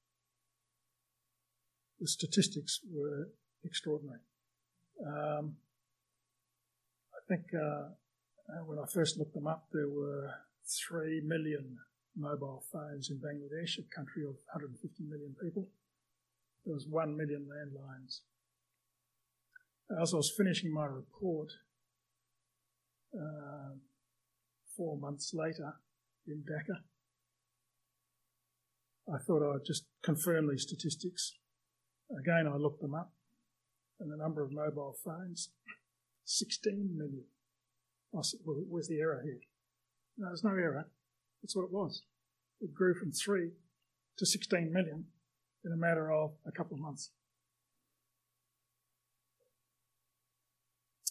the statistics were extraordinary. Um, I think uh, when I first looked them up, there were three million mobile phones in Bangladesh, a country of one hundred fifty million people. There was one million landlines. As I was finishing my report, uh, four months later in Dhaka, I thought I'd just confirm these statistics. Again, I looked them up, and the number of mobile phones, sixteen million. I said, well, where's the error here? No, there's no error. That's what it was. It grew from three to sixteen million in a matter of a couple of months.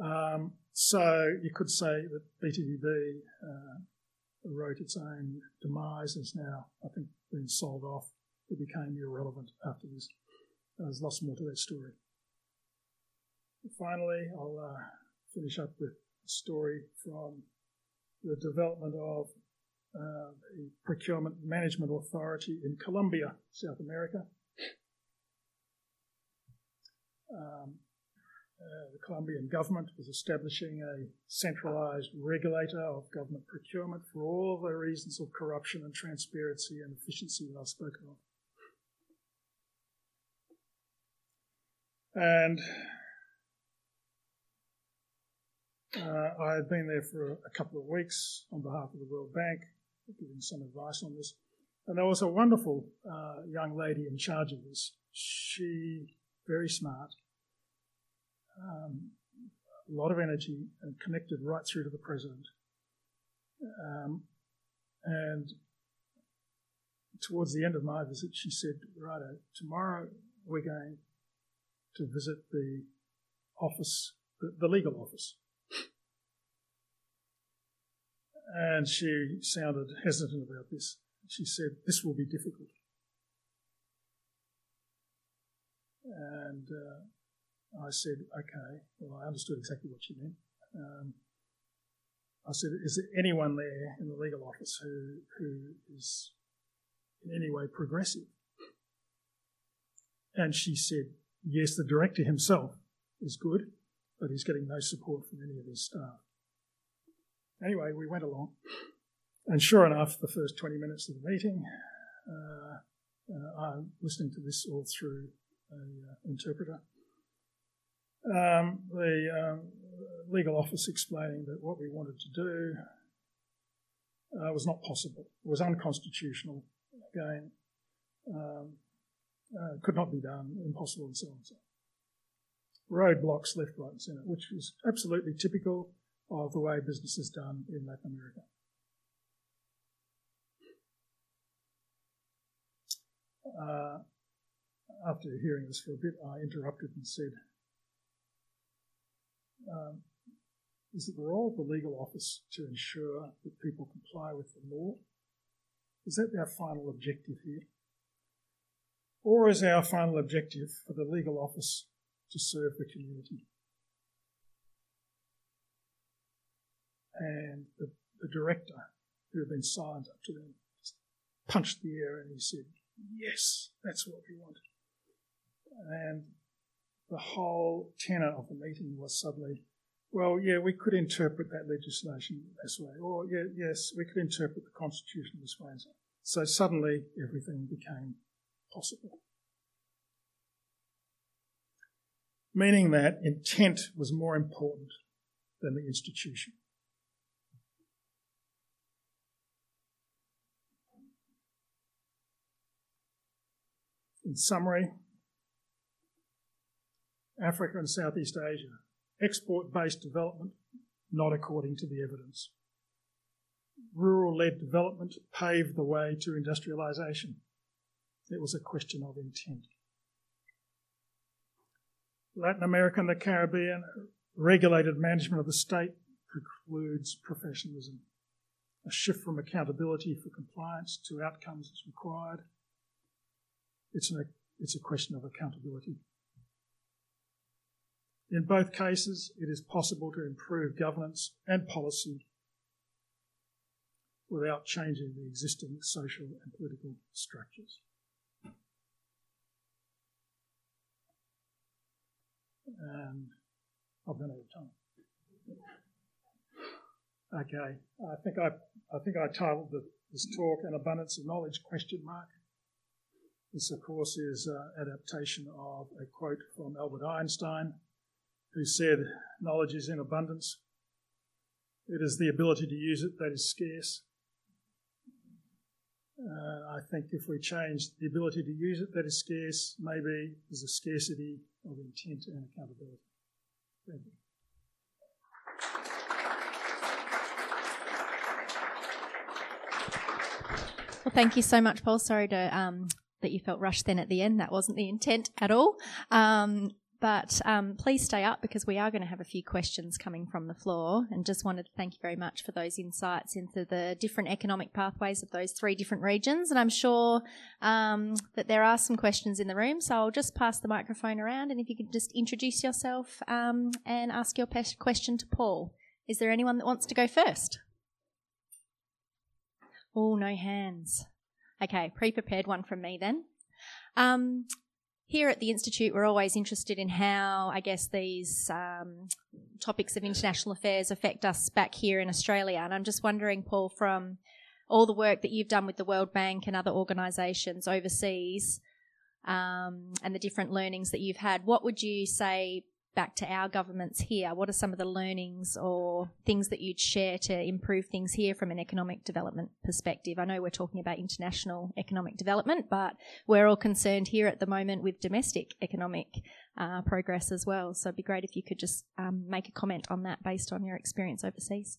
Um, so you could say that B T D B uh, wrote its own demise, is now, I think, been sold off. It became irrelevant after this. There's lots more to that story. Finally, I'll uh, finish up with a story from the development of uh, the Procurement Management Authority in Colombia, South America. Um, uh, the Colombian government was establishing a centralised regulator of government procurement for all the reasons of corruption and transparency and efficiency that I've spoken of. And uh, I had been there for a couple of weeks on behalf of the World Bank, giving some advice on this. And there was a wonderful uh, young lady in charge of this. She, very smart, um, a lot of energy, and connected right through to the president. Um, and towards the end of my visit, she said, righto, tomorrow we're going to visit the office, the, the legal office. And she sounded hesitant about this. She said, this will be difficult. And uh, I said, okay, well, I understood exactly what she meant. Um, I said, is there anyone there in the legal office who who is in any way progressive? And she said, yes, the director himself is good, but he's getting no support from any of his staff. Anyway, we went along, and sure enough, the first twenty minutes of the meeting, uh, uh, I'm listening to this all through an uh, interpreter. Um, the um, legal office explaining that what we wanted to do uh, was not possible. It was unconstitutional, again, um, uh, could not be done, impossible, and so on and so on. Roadblocks left, right and centre, which was absolutely typical of the way business is done in Latin America. Uh, after hearing this for a bit, I interrupted and said, um, is it the role of the legal office to ensure that people comply with the law? Is that our final objective here? Or is our final objective for the legal office to serve the community? And the, the director, who had been silent up to then, punched the air and he said, yes, that's what we want. And the whole tenor of the meeting was suddenly, well, yeah, we could interpret that legislation this way, or yeah, yes, we could interpret the Constitution this way. And so, so suddenly everything became possible. Meaning that intent was more important than the institution. In summary, Africa and Southeast Asia, export-based development, not according to the evidence. Rural-led development paved the way to industrialisation. It was a question of intent. Latin America and the Caribbean, regulated management of the state precludes professionalism. A shift from accountability for compliance to outcomes is required. It's a, it's a question of accountability. In both cases, it is possible to improve governance and policy without changing the existing social and political structures. And I've run out of time. Okay, I think I, I think I titled the, this talk "An Abundance of Knowledge?" question mark. This, of course, is an adaptation of a quote from Albert Einstein, who said, knowledge is in abundance. It is the ability to use it that is scarce. Uh, I think if we change the ability to use it that is scarce, maybe there's a scarcity of intent and accountability. Thank you. Well, thank you so much, Paul. Sorry to, um, that you felt rushed then at the end. That wasn't the intent at all. Um, but um, please stay up because we are going to have a few questions coming from the floor, and just wanted to thank you very much for those insights into the different economic pathways of those three different regions. And I'm sure um, that there are some questions in the room, so I'll just pass the microphone around, and if you could just introduce yourself um, and ask your pe- question to Paul. Is there anyone that wants to go first? Oh, no hands. Okay, pre-prepared one from me then. Um, here at the Institute, we're always interested in how, I guess, these um, topics of international affairs affect us back here in Australia. And I'm just wondering, Paul, from all the work that you've done with the World Bank and other organisations overseas um, and the different learnings that you've had, what would you say back to our governments here? What are some of the learnings or things that you'd share to improve things here from an economic development perspective? I know we're talking about international economic development, but we're all concerned here at the moment with domestic economic uh, progress as well. So it'd be great if you could just um, make a comment on that based on your experience overseas.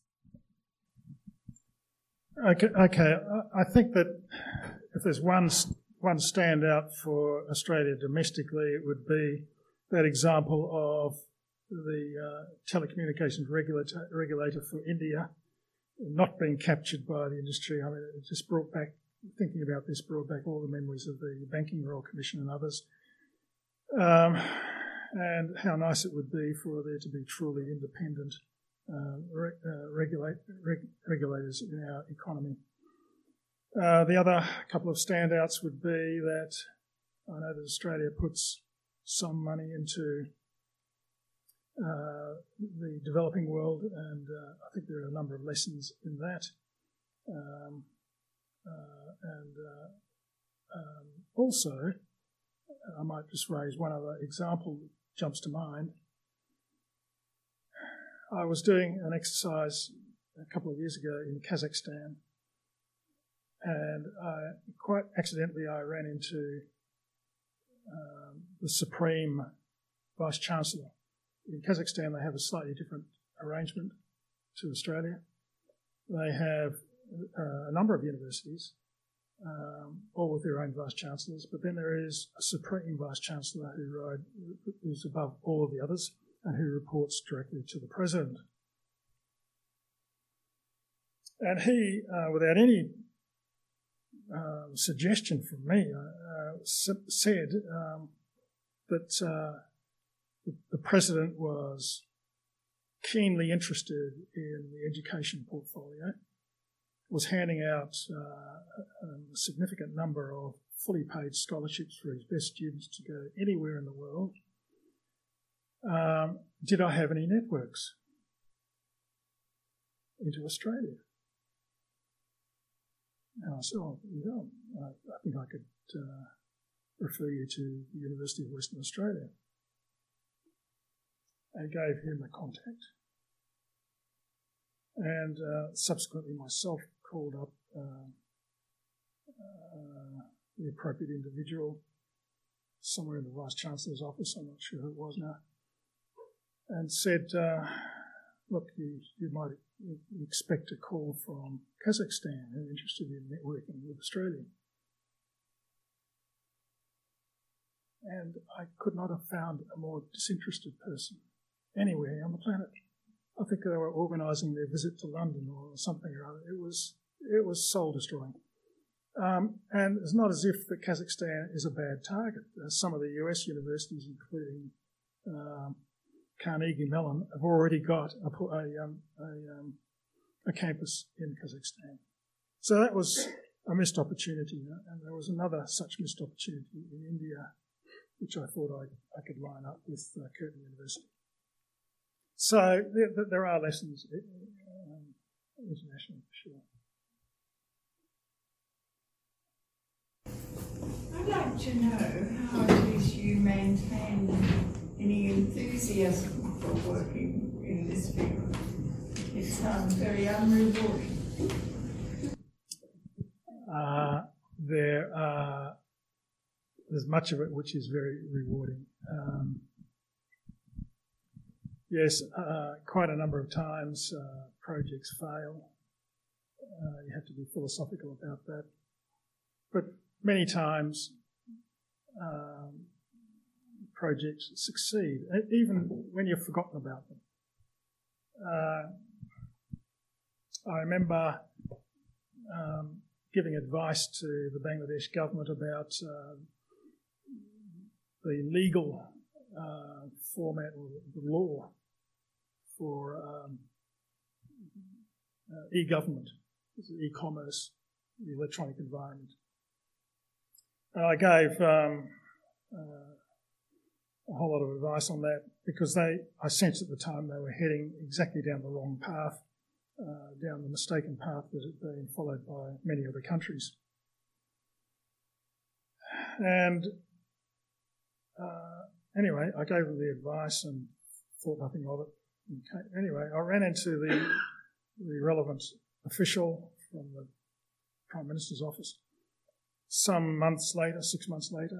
Okay, okay. I think that if there's one one standout for Australia domestically, it would be that example of the uh, telecommunications regulator, regulator for India not being captured by the industry. I mean, it just brought back, thinking about this, brought back all the memories of the Banking Royal Commission and others. Um, and how nice it would be for there to be truly independent uh, re- uh, regulate, reg- regulators in our economy. Uh, the other couple of standouts would be that I know that Australia puts some money into uh, the developing world, and uh, I think there are a number of lessons in that. Um, uh, and uh, um, also, I might just raise one other example that jumps to mind. I was doing an exercise a couple of years ago in Kazakhstan, and I, quite accidentally I ran into Um, the Supreme Vice-Chancellor. In Kazakhstan, they have a slightly different arrangement to Australia. They have uh, a number of universities, um, all with their own Vice-Chancellors, but then there is a Supreme Vice-Chancellor who ride, who's above all of the others and who reports directly to the President. And he, uh, without any Uh, suggestion from me, uh, said um, that uh, the President was keenly interested in the education portfolio, was handing out uh, a significant number of fully paid scholarships for his best students to go anywhere in the world. Um, did I have any networks into Australia? And I said, oh, yeah, I, I think I could uh, refer you to the University of Western Australia. And gave him a contact. And uh, subsequently myself called up uh, uh, the appropriate individual somewhere in the Vice-Chancellor's office, I'm not sure who it was now, and said, uh, look, you, you might expect a call from Kazakhstan who are interested in networking with Australia. And I could not have found a more disinterested person anywhere on the planet. I think they were organising their visit to London or something or other. It was it was soul destroying. Um, and it's not as if that Kazakhstan is a bad target. Uh, some of the U S universities, including um, Carnegie Mellon, have already got a, a, um, a, um, a campus in Kazakhstan. So that was a missed opportunity. And there was another such missed opportunity in India, which I thought I, I could line up with uh, Curtin University. So there, there are lessons um, internationally, for sure. I'd like to know how it is you maintain any enthusiasm for working in this field. It sounds very unrewarding. Uh, there are, there's much of it which is very rewarding. Um, yes, uh, quite a number of times uh, projects fail. Uh, you have to be philosophical about that. But many times um, projects succeed, even when you've forgotten about them. Uh, I remember um, giving advice to the Bangladesh government about uh, the legal uh, format or the law for um, uh, e-government, e-commerce, the electronic environment. And I gave um, uh, a whole lot of advice on that because they, I sensed at the time they were heading exactly down the wrong path, uh, down the mistaken path that had been followed by many other countries. And uh, anyway, I gave them the advice and thought nothing of it. Okay. Anyway, I ran into the, the relevant official from the Prime Minister's office some months later, six months later,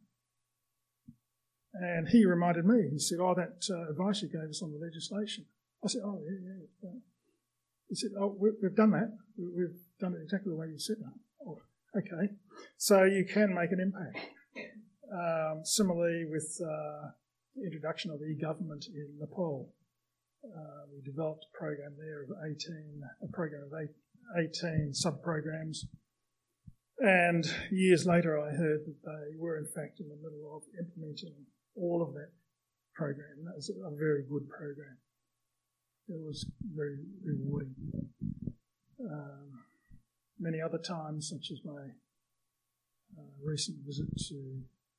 and he reminded me, he said, oh, that uh, advice you gave us on the legislation. I said, oh, yeah, yeah. yeah. He said, oh, we, we've done that. We, we've done it exactly the way you said. Oh, okay. So you can make an impact. Um, similarly with uh, the introduction of e-government in Nepal. Uh, we developed a program there of eighteen, a program of eight, eighteen sub-programs. And years later I heard that they were in fact in the middle of implementing all of that program. That was a very good program. It was very rewarding. Um, many other times, such as my uh, recent visit to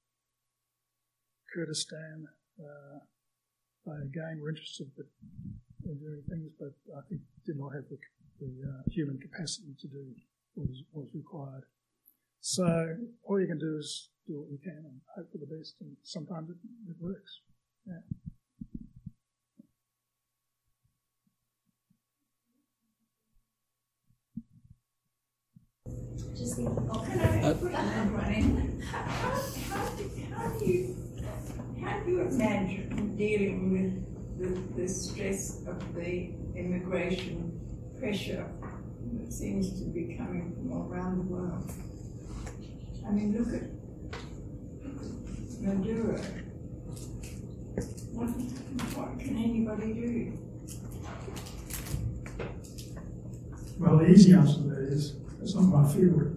Kurdistan, uh, they again were interested in doing things, but I think did not have the, the uh, human capacity to do what was, what was required. So all you can do is do what you can and hope for the best, and sometimes it, it works. Yeah. Just thinking, oh, can I put another one in? How, how, do, how do you how do you imagine dealing with the, the stress of the immigration pressure that seems to be coming from all around the world? I mean, look at, look at Maduro. What, what can anybody do? Well, the easy answer to that is, it's not my field.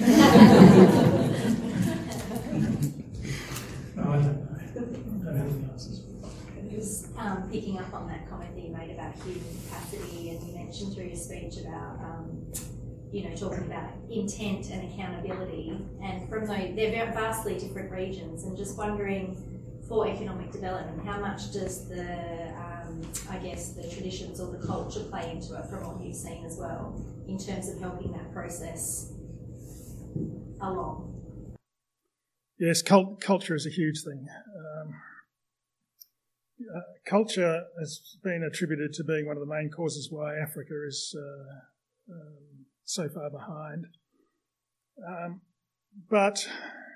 No, I don't know. I don't have the answers. Just um, picking up on that comment that you made about human capacity, and you mentioned through your speech about, um, you know, talking about intent and accountability, and from those, they're vastly different regions, and just wondering, for economic development, how much does the, um, I guess, the traditions or the culture play into it from what you've seen as well, in terms of helping that process along? Yes, cult- culture is a huge thing. Um, uh, culture has been attributed to being one of the main causes why Africa is uh, um, so far behind. Um, but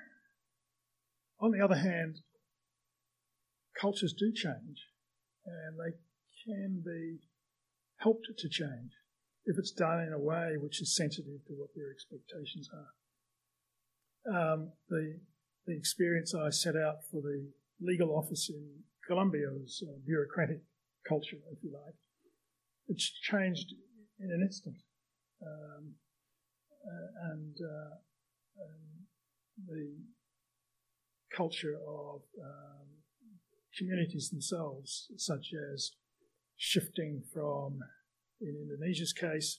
on the other hand, cultures do change, and they can be helped to change if it's done in a way which is sensitive to what their expectations are. Um, the the experience I set out for the legal office in Colombia was a bureaucratic culture, if you like. It's changed in an instant. Um, uh, and, uh, and the culture of um, communities themselves, such as shifting from, in Indonesia's case,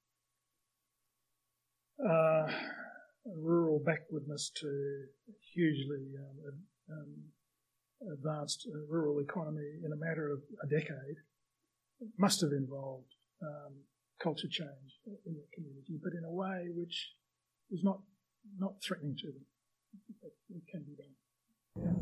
uh, rural backwardness to hugely um, um, advanced uh, rural economy in a matter of a decade, must have involved um, culture change in the community, but in a way which was not not threatening to them. It can be done.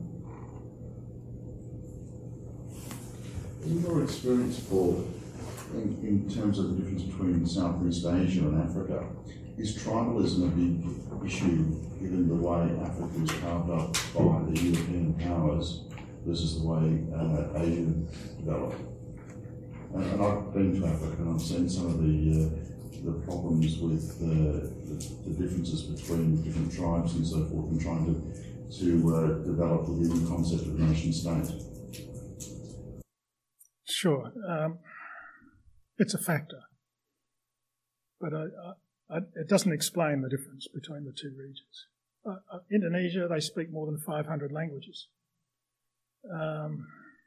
Yeah. In your experience, Paul, in, in terms of the difference between Southeast Asia and Africa, is tribalism a big issue given the way Africa is carved up by the European powers versus the way uh, Asia developed? And, and I've been to Africa and I've seen some of the uh, the problems with uh, the, the differences between different tribes and so forth, and trying to to uh, develop within the concept of nation state? Sure. Um, it's a factor, but I, I, I, it doesn't explain the difference between the two regions. Uh, uh, Indonesia, they speak more than five hundred languages. Um,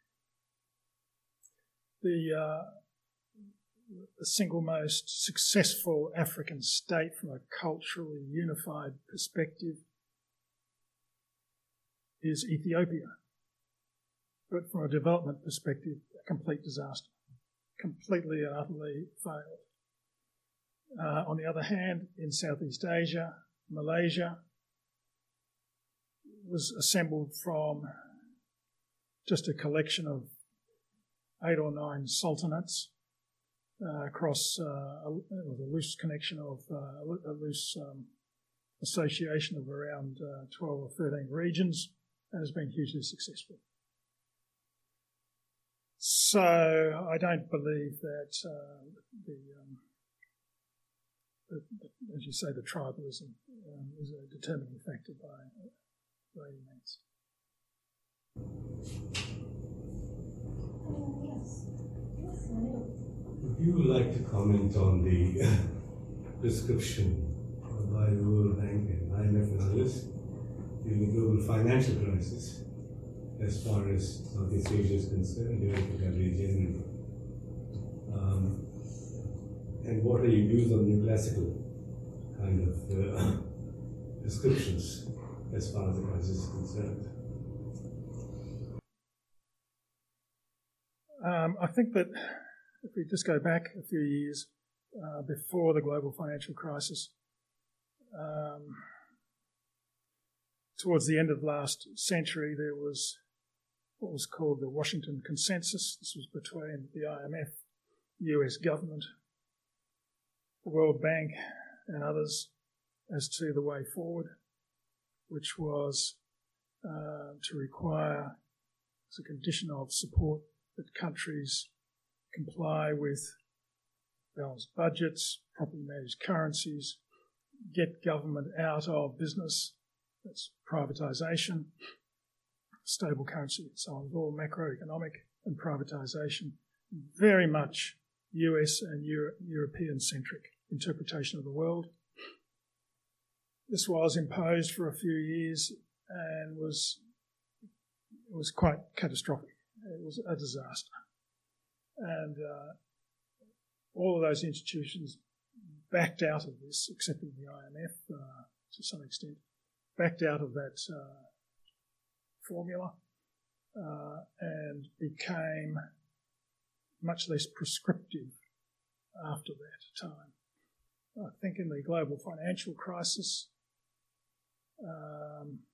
the, uh, the single most successful African state from a culturally unified perspective is Ethiopia. But from a development perspective, a complete disaster. Completely and utterly failed. Uh, on the other hand, in Southeast Asia, Malaysia was assembled from just a collection of eight or nine sultanates uh, across uh, a, a loose connection of uh, a loose um, association of around uh, twelve or thirteen regions, and has been hugely successful. So I don't believe that uh, the, um, the, the, as you say, the tribalism um, is a determining factor by, by any means. Would you like to comment on the prescription by the World Bank and I M F and others during the global financial crisis as far as Southeast Asia is concerned, the Africa region? Um, and what are your views on neoclassical kind of uh, prescriptions as far as the crisis is concerned? Um, I think that if we just go back a few years uh, before the global financial crisis, um, towards the end of last century, there was what was called the Washington Consensus. This was between the I M F, the U S government, the World Bank and others as to the way forward, which was uh, to require, as a condition of support, that countries comply with balanced budgets, properly managed currencies, get government out of business, that's privatisation, stable currency and so on, all macroeconomic and privatisation, very much U S and Euro- European-centric interpretation of the world. This was imposed for a few years and was, was quite catastrophic. It was a disaster. And uh, all of those institutions backed out of this, excepting the I M F uh, to some extent, backed out of that uh, formula uh, and became much less prescriptive after that time. I think in the global financial crisis, um,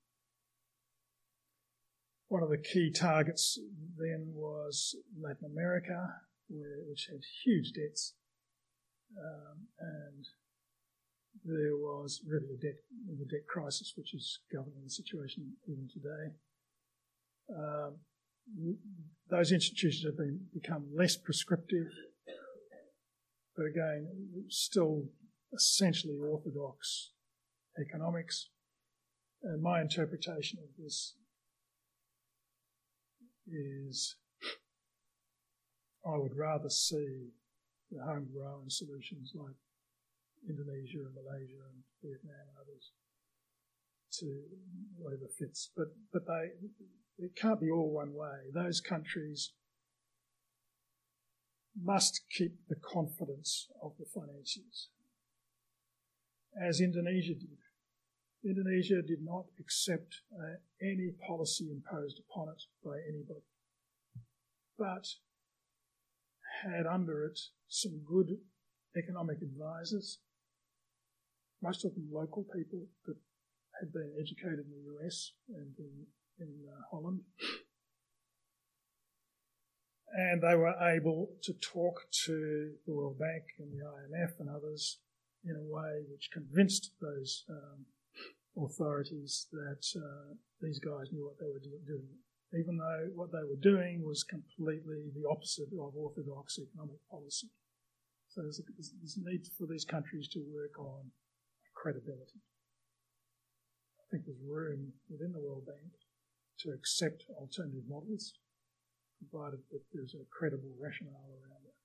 one of the key targets then was Latin America, where, which had huge debts, um, and there was really a debt, the debt crisis, which is governing the situation even today. Um, those institutions have been become less prescriptive, but again, still essentially orthodox economics. And my interpretation of this is I would rather see the homegrown solutions like Indonesia and Malaysia and Vietnam and others to whatever fits. But but they it can't be all one way. Those countries must keep the confidence of the financiers, as Indonesia did. Indonesia did not accept uh, any policy imposed upon it by anybody, but had under it some good economic advisors, most of them local people that had been educated in the U S and in, in uh, Holland. And they were able to talk to the World Bank and the I M F and others in a way which convinced those um, authorities that uh, these guys knew what they were do- doing, even though what they were doing was completely the opposite of orthodox economic policy. So there's a, there's a need for these countries to work on credibility. think there's room within the World Bank to accept alternative models, provided that there's a credible rationale around it.